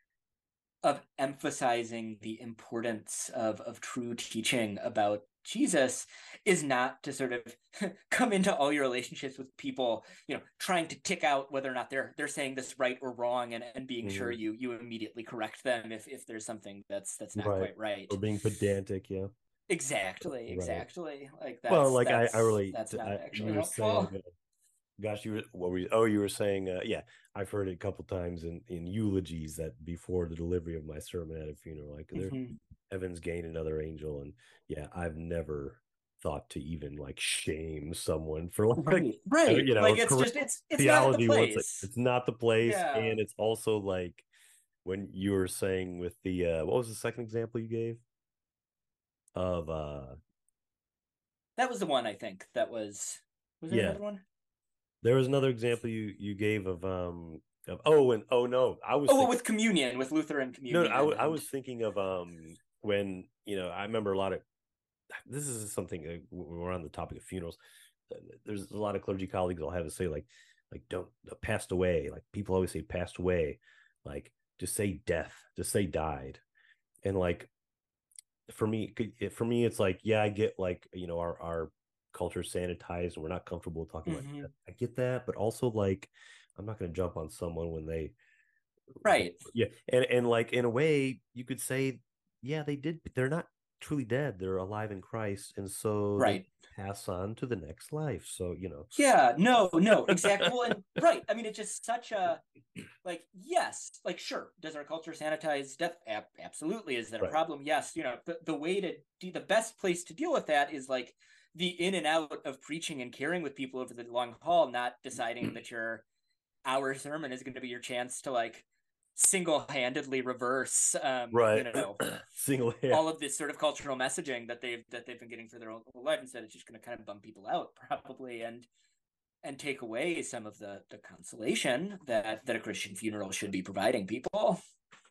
of emphasizing the importance of of true teaching about Jesus is not to sort of come into all your relationships with people, you know, trying to tick out whether or not they're they're saying this right or wrong, and, and being sure Mhm. you you immediately correct them if if there's something that's that's not Right. quite right. Or being pedantic, yeah. Exactly, Right. exactly. Like Well, that's like I, I that's relate that's to, not I, actually you were saying, helpful. uh, gosh, you were, what were you, oh, you were saying, uh, yeah, I've heard it a couple times in, in eulogies that before the delivery of my sermon at a funeral, like there, Mm-hmm. heavens gained another angel. And yeah, I've never thought to even like shame someone for like, Right, right. you know, Like it's correct just it's it's not the theology once it, place. it's not the place. Yeah. And it's also like when you were saying with the, uh, what was the second example you gave of, uh, That was the one I think that was was there yeah, another one? there was another example you you gave of um of oh and oh no I was Oh, well, thinking with communion, with Lutheran no, no communion I, and w- I and was thinking of um when you know I remember a lot of this is something uh, when we're on the topic of funerals. There's a lot of clergy colleagues will have to say like like don't uh, passed away, like people always say passed away, like just say death, just say died. And like for me for me it's like yeah I get like you know our our culture sanitized and we're not comfortable talking about hmm death. I get that, but also like I'm not going to jump on someone when they right, yeah and and like in a way you could say yeah they did, they're not truly dead, they're alive in Christ, and so they right. pass on to the next life, so you know. Yeah, no, no, exactly. Well, and right. I mean, it's just such a like yes, like sure. Does our culture sanitize death? Ab- absolutely. Is that a Right. problem? Yes. You know, the the way to do the best place to deal with that is like the in and out of preaching and caring with people over the long haul, not deciding that your hour sermon is going to be your chance to like single-handedly reverse um you Right. know Single, yeah. all of this sort of cultural messaging that they've that they've been getting for their whole life. Instead, it's just going to kind of bum people out probably, and and take away some of the the consolation that that a Christian funeral should be providing people.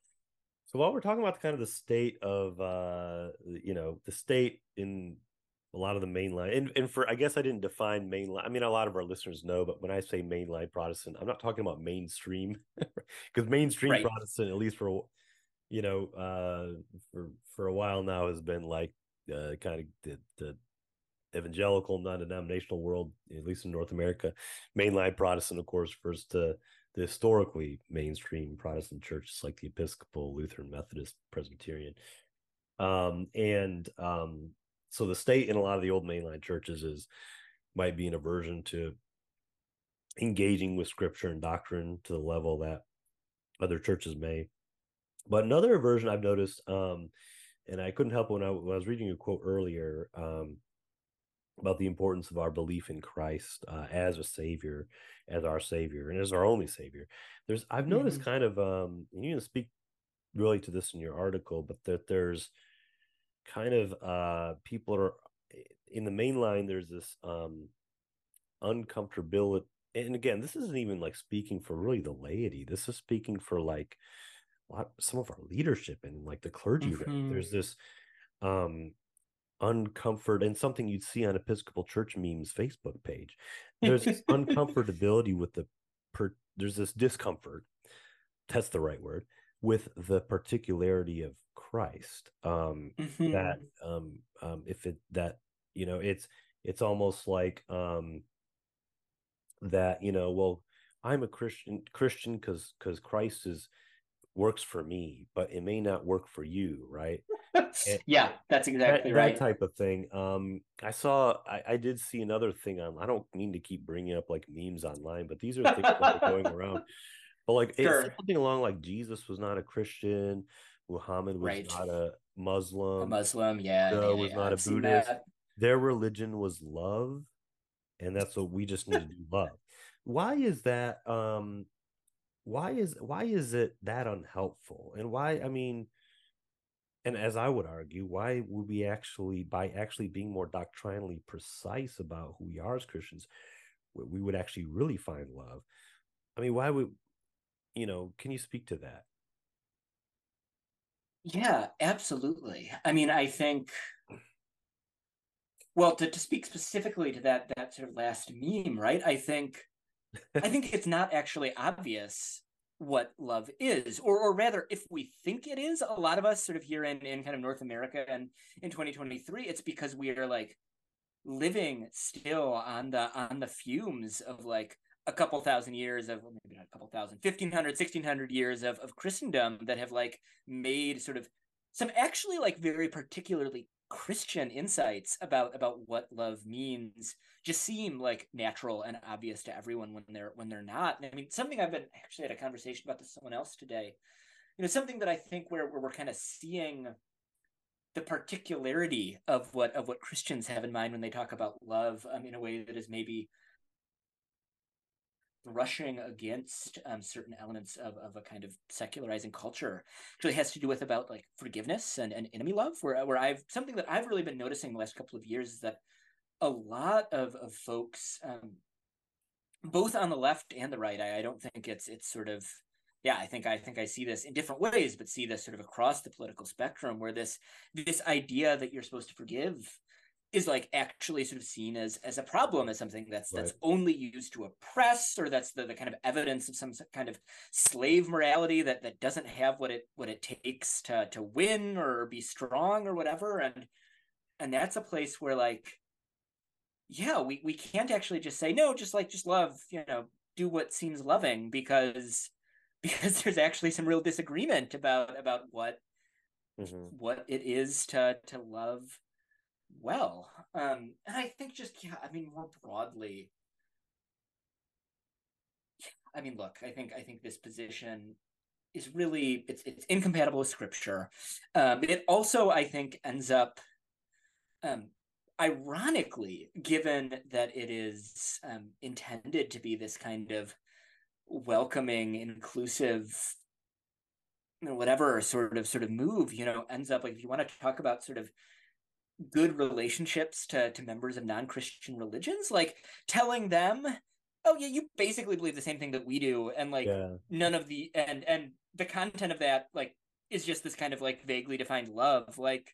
So while we're talking about kind of the state of uh you know the state in a lot of the mainline, and, and for I guess I didn't define mainline. I mean, a lot of our listeners know, but when I say mainline Protestant, I'm not talking about mainstream because mainstream Right. Protestant, at least for you know uh for for a while now, has been like uh kind of the, the evangelical non-denominational world, at least in North America. Mainline Protestant, of course, refers to the historically mainstream Protestant churches like the Episcopal, Lutheran, Methodist, Presbyterian. Um, and um, so the state in a lot of the old mainline churches is might be an aversion to engaging with scripture and doctrine to the level that other churches may. But another aversion I've noticed, um, and I couldn't help when I, when I was reading a quote earlier, um, about the importance of our belief in Christ uh, as a savior, as our savior, and as our only savior. There's I've noticed Mm-hmm. kind of um, and you didn't speak really to this in your article, but that there's kind of uh, people are in the main line. There's this um, uncomfortability, and again, this isn't even like speaking for really the laity. This is speaking for like a lot, some of our leadership and like the clergy rank. Mm-hmm. There's this um uncomfort, and something you'd see on Episcopal Church memes Facebook page. There's this uncomfortability with the per, there's this discomfort, that's the right word, with the particularity of Christ. Um that Mm-hmm. um um if it that you know it's it's almost like um that you know well I'm a Christian Christian because because Christ is works for me, but it may not work for you, right? And, Yeah, that's exactly that that right. type of thing. Um, I saw, I, I did see another thing on. I don't mean to keep bringing up like memes online, but these are things that are going around. But like it said Sure. something along like Jesus was not a Christian, Muhammad was Right. not a A Muslim, Muslim. Yeah, Buddha yeah, was yeah. not a I've seen Buddhist. that. Their religion was love, and that's what we just need to do, love. Why is that? Um, why is why is it that unhelpful? And why? I mean, and as I would argue, why would we actually, by actually being more doctrinally precise about who we are as Christians, we would actually really find love? I mean, why would, you know, can you speak to that? Yeah, absolutely. I mean, I think well, to, to speak specifically to that that sort of last meme, right? I think I think it's not actually obvious what love is, or or rather, if we think it is, a lot of us sort of here in in kind of North America and in twenty twenty-three, it's because we are like living still on the on the fumes of like a couple thousand years of, well, maybe not a couple thousand, fifteen hundred, sixteen hundred years of, of Christendom that have like made sort of some actually like very particularly Christian insights about about what love means just seem like natural and obvious to everyone when they're when they're not. I mean, something I've been actually had a conversation about this with someone else today. You know, something that I think where, where we're kind of seeing the particularity of what of what Christians have in mind when they talk about love, um, in a way that is maybe brushing against um, certain elements of, of a kind of secularizing culture, actually has to do with about like forgiveness and, and enemy love, where where I've something that I've really been noticing the last couple of years is that a lot of, of folks, um, both on the left and the right, I, I don't think it's it's sort of, yeah, I think I think I see this in different ways, but see this sort of across the political spectrum, where this this idea that you're supposed to forgive is like actually sort of seen as as a problem, as something that's Right. that's only used to oppress, or that's the, the kind of evidence of some kind of slave morality that that doesn't have what it what it takes to to win or be strong or whatever. and and that's a place where like, yeah, we we can't actually just say no, just like just love, you know, do what seems loving, because because there's actually some real disagreement about about what Hmm. what it is to to love well. Um and I think just, yeah, I mean, more broadly, I mean, look, i think i think this position is really, it's it's incompatible with scripture. Um it also, I think, ends up, um ironically, given that it is um intended to be this kind of welcoming, inclusive, you know, whatever sort of sort of move, you know, ends up like, if you want to talk about sort of good relationships to to members of non-Christian religions, like telling them, oh yeah, you basically believe the same thing that we do, and like Yeah. none of the, and and the content of that like is just this kind of like vaguely defined love. Like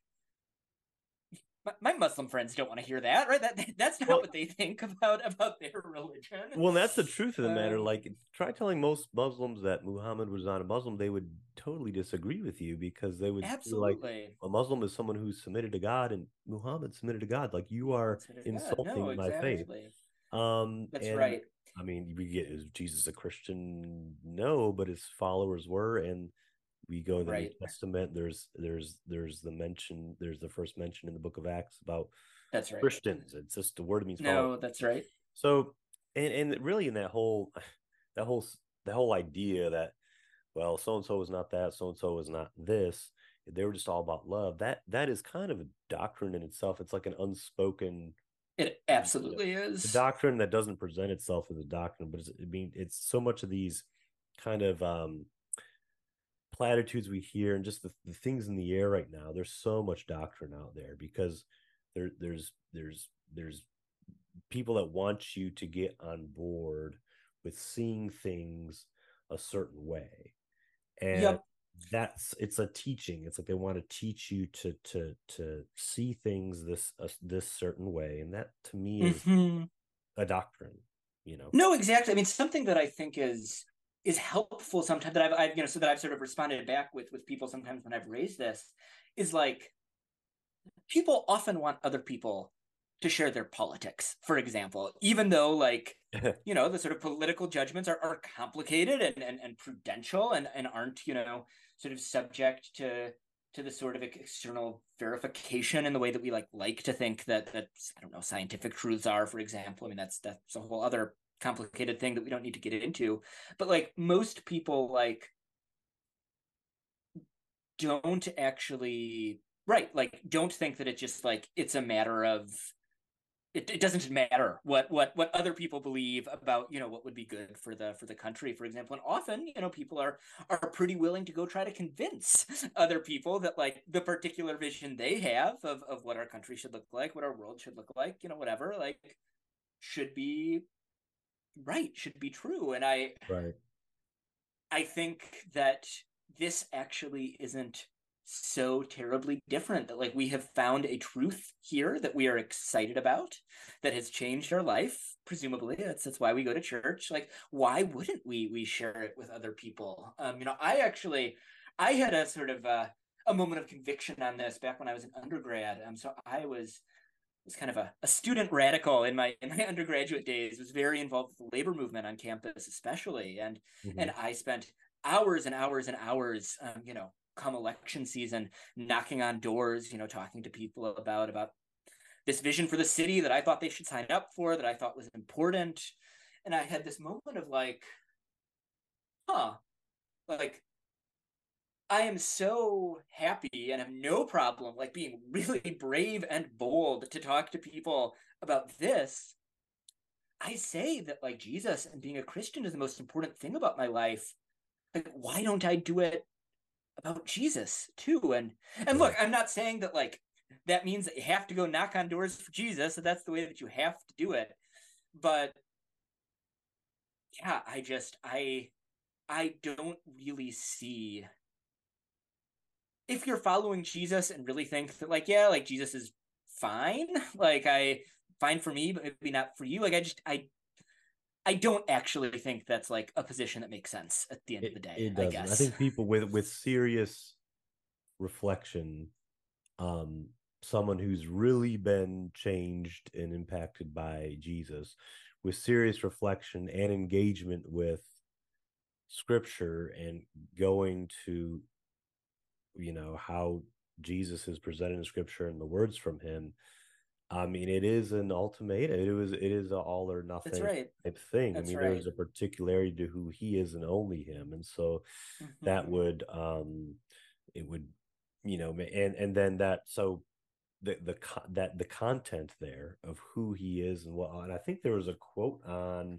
my, my Muslim friends don't want to hear that, right? That that's not Well, what they think about about their religion. well, that's the truth of the matter. Um, Like, try telling most Muslims that Muhammad was not a Muslim, they would totally disagree with you because they would feel like absolutely. a Muslim is someone who's submitted to God, and Muhammad submitted to God. Like, you are Consider God. No, insulting my faith. exactly. Um, That's and right. I mean, we get, is Jesus a Christian? No, but his followers were, and we go to the New Right. Testament. There's there's there's the mention. There's the first mention in the Book of Acts about That's right. Christians. It's just the word means follower. No, that's right. So, and and really in that whole that whole that whole idea that, well, so and so is not that, so and so is not this. They were just all about love. That that is kind of a doctrine in itself. It's like an unspoken, It you know, absolutely a is. doctrine that doesn't present itself as a doctrine, but it's, I mean, it's so much of these kind of um, platitudes we hear and just the, the things in the air right now. There's so much doctrine out there because there there's there's there's people that want you to get on board with seeing things a certain way, and Yep. that's, it's a teaching. It's like they want to teach you to to to see things this uh, this certain way, and that to me is Hmm. a doctrine, you know. No, exactly. I mean, something that I think is is helpful sometimes, that I've, I've you know, so that I've sort of responded back with with people sometimes when I've raised this, is like, people often want other people to share their politics, for example, even though like, you know, the sort of political judgments are, are complicated and, and and prudential, and and aren't, you know, sort of subject to to the sort of external verification in the way that we like like to think that that I don't know, scientific truths are, for example. I mean, that's that's a whole other complicated thing that we don't need to get into. But like, most people like don't actually, right, like don't think that it just like it's a matter of, it, it doesn't matter what what what other people believe about, you know, what would be good for the for the country, for example. And often, you know, people are are pretty willing to go try to convince other people that like the particular vision they have of of what our country should look like, what our world should look like, you know, whatever, like should be right, should be true. And i Right. i think that this actually isn't so terribly different, that like we have found a truth here that we are excited about, that has changed our life, presumably that's that's why we go to church. Like, why wouldn't we we share it with other people? Um you know, I actually I had a sort of uh, a moment of conviction on this back when I was an undergrad. Um so I was was kind of a, a student radical in my in my undergraduate days, was very involved with the labor movement on campus especially, and Mm-hmm. and I spent hours and hours and hours, um, you know, come election season, knocking on doors, you know, talking to people about about this vision for the city that I thought they should sign up for, that I thought was important. And I had this moment of like, huh, like I am so happy and have no problem like being really brave and bold to talk to people about this. I say that like Jesus and being a Christian is the most important thing about my life. Like, why don't I do it about Jesus too? And and look, Right. I'm not saying that like that means that you have to go knock on doors for Jesus, so that's the way that you have to do it. But yeah, I just I I don't really see, if you're following Jesus and really think that like, yeah, like Jesus is fine, like I fine for me, but maybe not for you. Like I just I I don't actually think that's like a position that makes sense at the end of It the day, it I doesn't. I guess. think people with with serious reflection, um, someone who's really been changed and impacted by Jesus, with serious reflection and engagement with scripture and going to, you know, how Jesus is presented in scripture and the words from him. I mean, it is an ultimatum. It was it is an all or That's nothing right. type thing. I That's mean, there right. is a particularity to who he is and only him. And so that Mm-hmm. would um it would, you know, and and then that so the the that the content there of who he is and what, and I think there was a quote on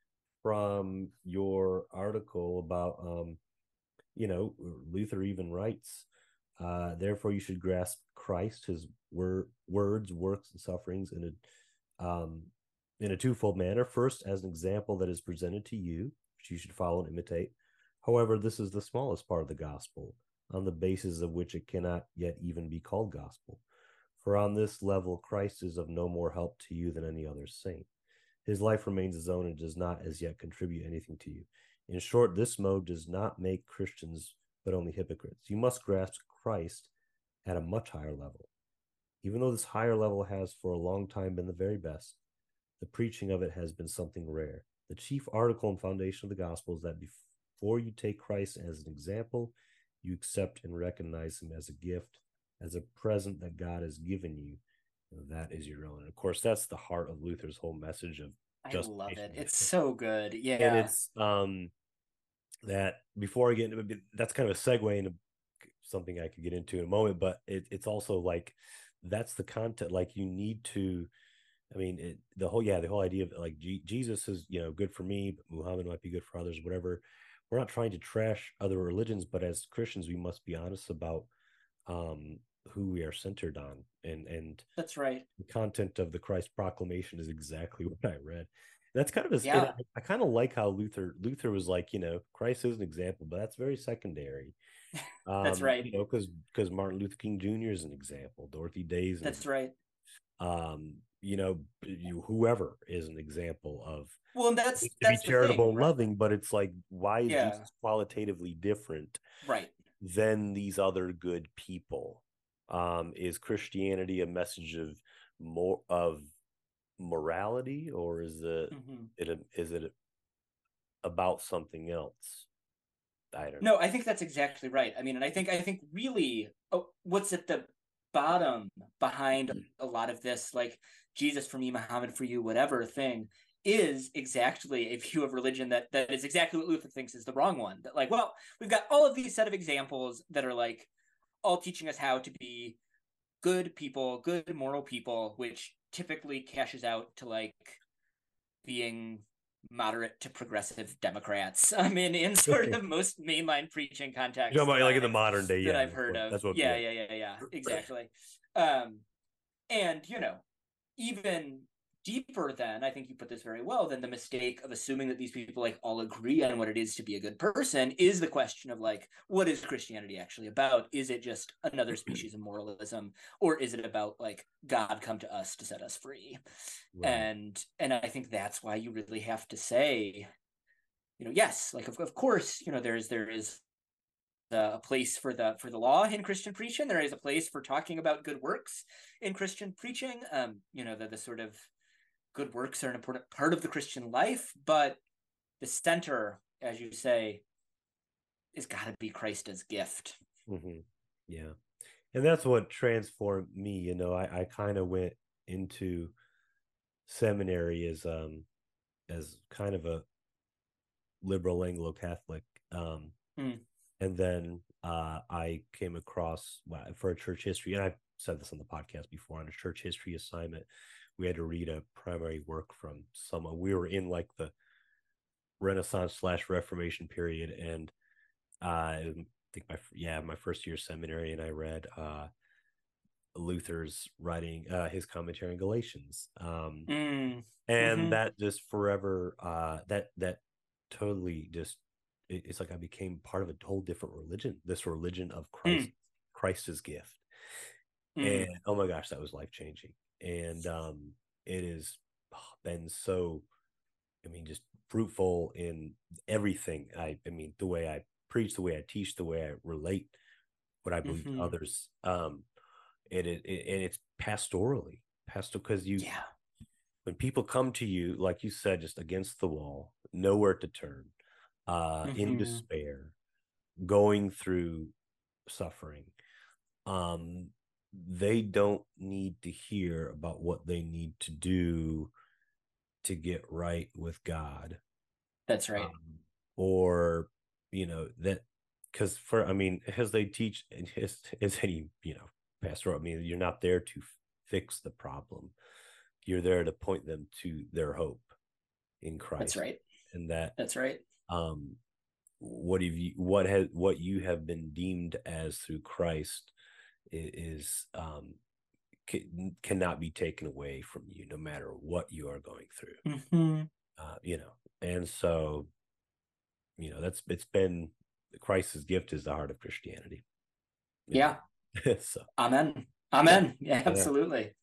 from your article about, um you know, Luther even writes, uh, therefore you should grasp Christ, his wor- words, works, and sufferings in a um, in a twofold manner. First, as an example that is presented to you, which you should follow and imitate. However, this is the smallest part of the gospel, on the basis of which it cannot yet even be called gospel. For on this level, Christ is of no more help to you than any other saint. His life remains his own and does not as yet contribute anything to you. In short, this mode does not make Christians but only hypocrites. You must grasp Christ at a much higher level. Even though this higher level has for a long time been the very best, the preaching of it has been something rare. The chief article and foundation of the gospel is that before you take Christ as an example, you accept and recognize him as a gift, as a present that God has given you. That is your own. And of course, that's the heart of Luther's whole message of I love justification. it. It's so good. And Yeah. it's um that before I get into, that's kind of a segue into something I could get into in a moment, but it, it's also like that's the content. Like you need to, I mean, it, the whole, yeah, the whole idea of like G- Jesus is, you know, good for me, but Muhammad might be good for others, whatever. We're not trying to trash other religions, but as Christians, we must be honest about um, who we are centered on, and and That's right. the content of the Christ proclamation is exactly what I read. That's kind of a, and Yeah. I, I kind of like how Luther Luther was like, you know, Christ is an example, but that's very secondary. That's Um, right. you know, because because Martin Luther King Junior is an example, Dorothy Day is an That's example, right. um, you know, you, whoever is an example of Well, and that's to be that's the thing, charitable and right? loving, but it's like, why is Yeah. Jesus qualitatively different Right. than these other good people? Um, is Christianity a message of more of morality, or is it Mm-hmm. it a, is it about something else? I don't know. No, I think that's exactly right. I mean, and I think I think really, oh, what's at the bottom behind a lot of this, like Jesus for me, Muhammad for you, whatever thing, is exactly a view of religion that that is exactly what Luther thinks is the wrong one. That like, well, we've got all of these set of examples that are like all teaching us how to be good people, good moral people, which typically cashes out to like being moderate to progressive Democrats. I mean, in sort of most mainline preaching You're contexts talking that about like in the I've modern day, that yeah. I've That's heard what of. that's what Yeah, yeah. yeah, yeah, yeah, exactly. Um, and you know, even deeper than, I think you put this very well, than the mistake of assuming that these people like all agree on what it is to be a good person is the question of like, what is Christianity actually about? Is it just another species of moralism, or is it about like God come to us to set us free? Right. And and I think that's why you really have to say, you know, yes, like of, of course, you know, there's there is a place for the for the law in Christian preaching. There is a place for talking about good works in Christian preaching. Um, you know, the the sort of good works are an important part of the Christian life, but the center, as you say, is got to be Christ as gift. Mm-hmm. Yeah. And that's what transformed me. You know, I, I kind of went into seminary as um as kind of a liberal Anglo Catholic. Um, Mm. and then uh, I came across well, for a church history, and I've said this on the podcast before. On a church history assignment, we had to read a primary work from someone. We were in like the Renaissance slash Reformation period, and uh, I think my yeah my first year seminary, and I read uh, Luther's writing uh, his commentary on Galatians, um, Mm. and Mm-hmm. that just forever uh, that that totally just it's like I became part of a whole different religion, this religion of Christ, Mm. Christ's gift. And Mm. oh my gosh, that was life changing. And um, it has been so, I mean, just fruitful in everything. I, I mean, the way I preach, the way I teach, the way I relate what I believe to Mm-hmm. others. Um, and it, it and it's pastorally, pastoral, because you Yeah. when people come to you, like you said, just against the wall, nowhere to turn, uh, in Mm-hmm. despair, going through suffering, um, they don't need to hear about what they need to do to get right with God, That's right. um, or you know that because for I mean, as they teach, as, as any you know pastor, I mean, you're not there to fix the problem. You're there to point them to their hope in That's Christ, right. and that That's right. um, what have you what has what you have been deemed as through Christ is um, can, cannot be taken away from you, no matter what you are going through. Mm-hmm. Uh, you know, and so you know that's it's been Christ's gift is the heart of Christianity. You Yeah. know, so Amen. yeah, Amen. Yeah, yeah. absolutely.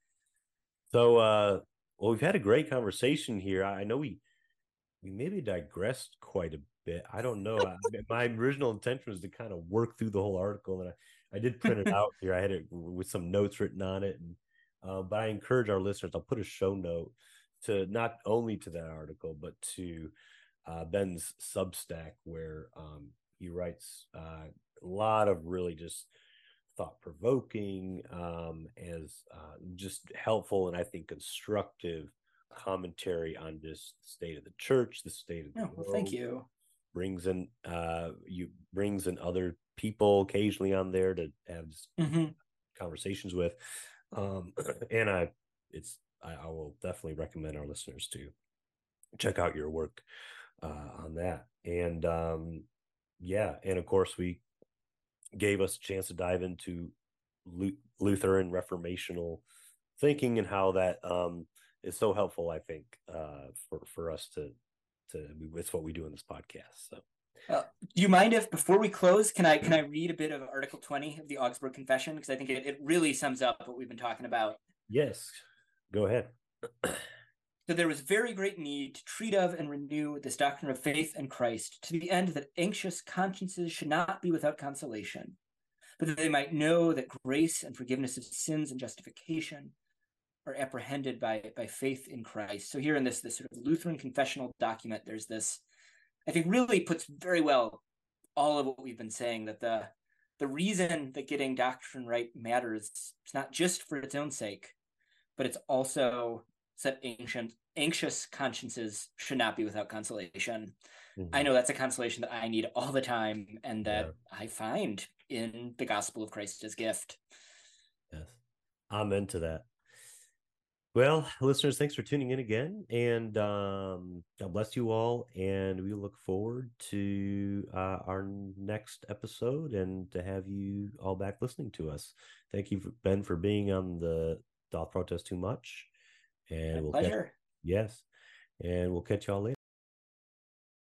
So uh, well, we've had a great conversation here. I know we we maybe digressed quite a bit. I don't know. I, my original intention was to kind of work through the whole article, and I, I did print it out here. I had it with some notes written on it, and uh, but I encourage our listeners. I'll put a show note to not only to that article, but to uh, Ben's Substack, where um, he writes uh, a lot of really just thought provoking, um, as uh, just helpful and I think constructive commentary on just the state of the church, the state of the Oh, well, thank world. you. Brings in uh, you brings in other people occasionally on there to have Mm-hmm. conversations with, um, and I it's I, I will definitely recommend our listeners to check out your work uh, on that. And um, yeah, and of course we gave us a chance to dive into Lutheran reformational thinking and how that um, is so helpful. I think uh, for for us to to it's what we do in this podcast. So Uh, do you mind if before we close, can I can I read a bit of Article twenty of the Augsburg Confession, because I think it, it really sums up what we've been talking about. yes, go ahead. So there was very great need to treat of and renew this doctrine of faith in Christ, to the end that anxious consciences should not be without consolation, but that they might know that grace and forgiveness of sins and justification are apprehended by by faith in Christ. So here in this this sort of Lutheran confessional document, there's this, I think, really puts very well all of what we've been saying, that the the reason that getting doctrine right matters is not just for its own sake, but it's also that ancient anxious consciences should not be without consolation. I Mm-hmm. know that's a consolation that I need all the time, and Yeah. that I find in the gospel of Christ as gift. Yes. I'm into that. Well, listeners, thanks for tuning in again. And um, God bless you all. And we look forward to uh, our next episode and to have you all back listening to us. Thank you, Ben, for being on the Doth Protest Too Much. And My we'll catch, pleasure. yes, and we'll catch y'all later.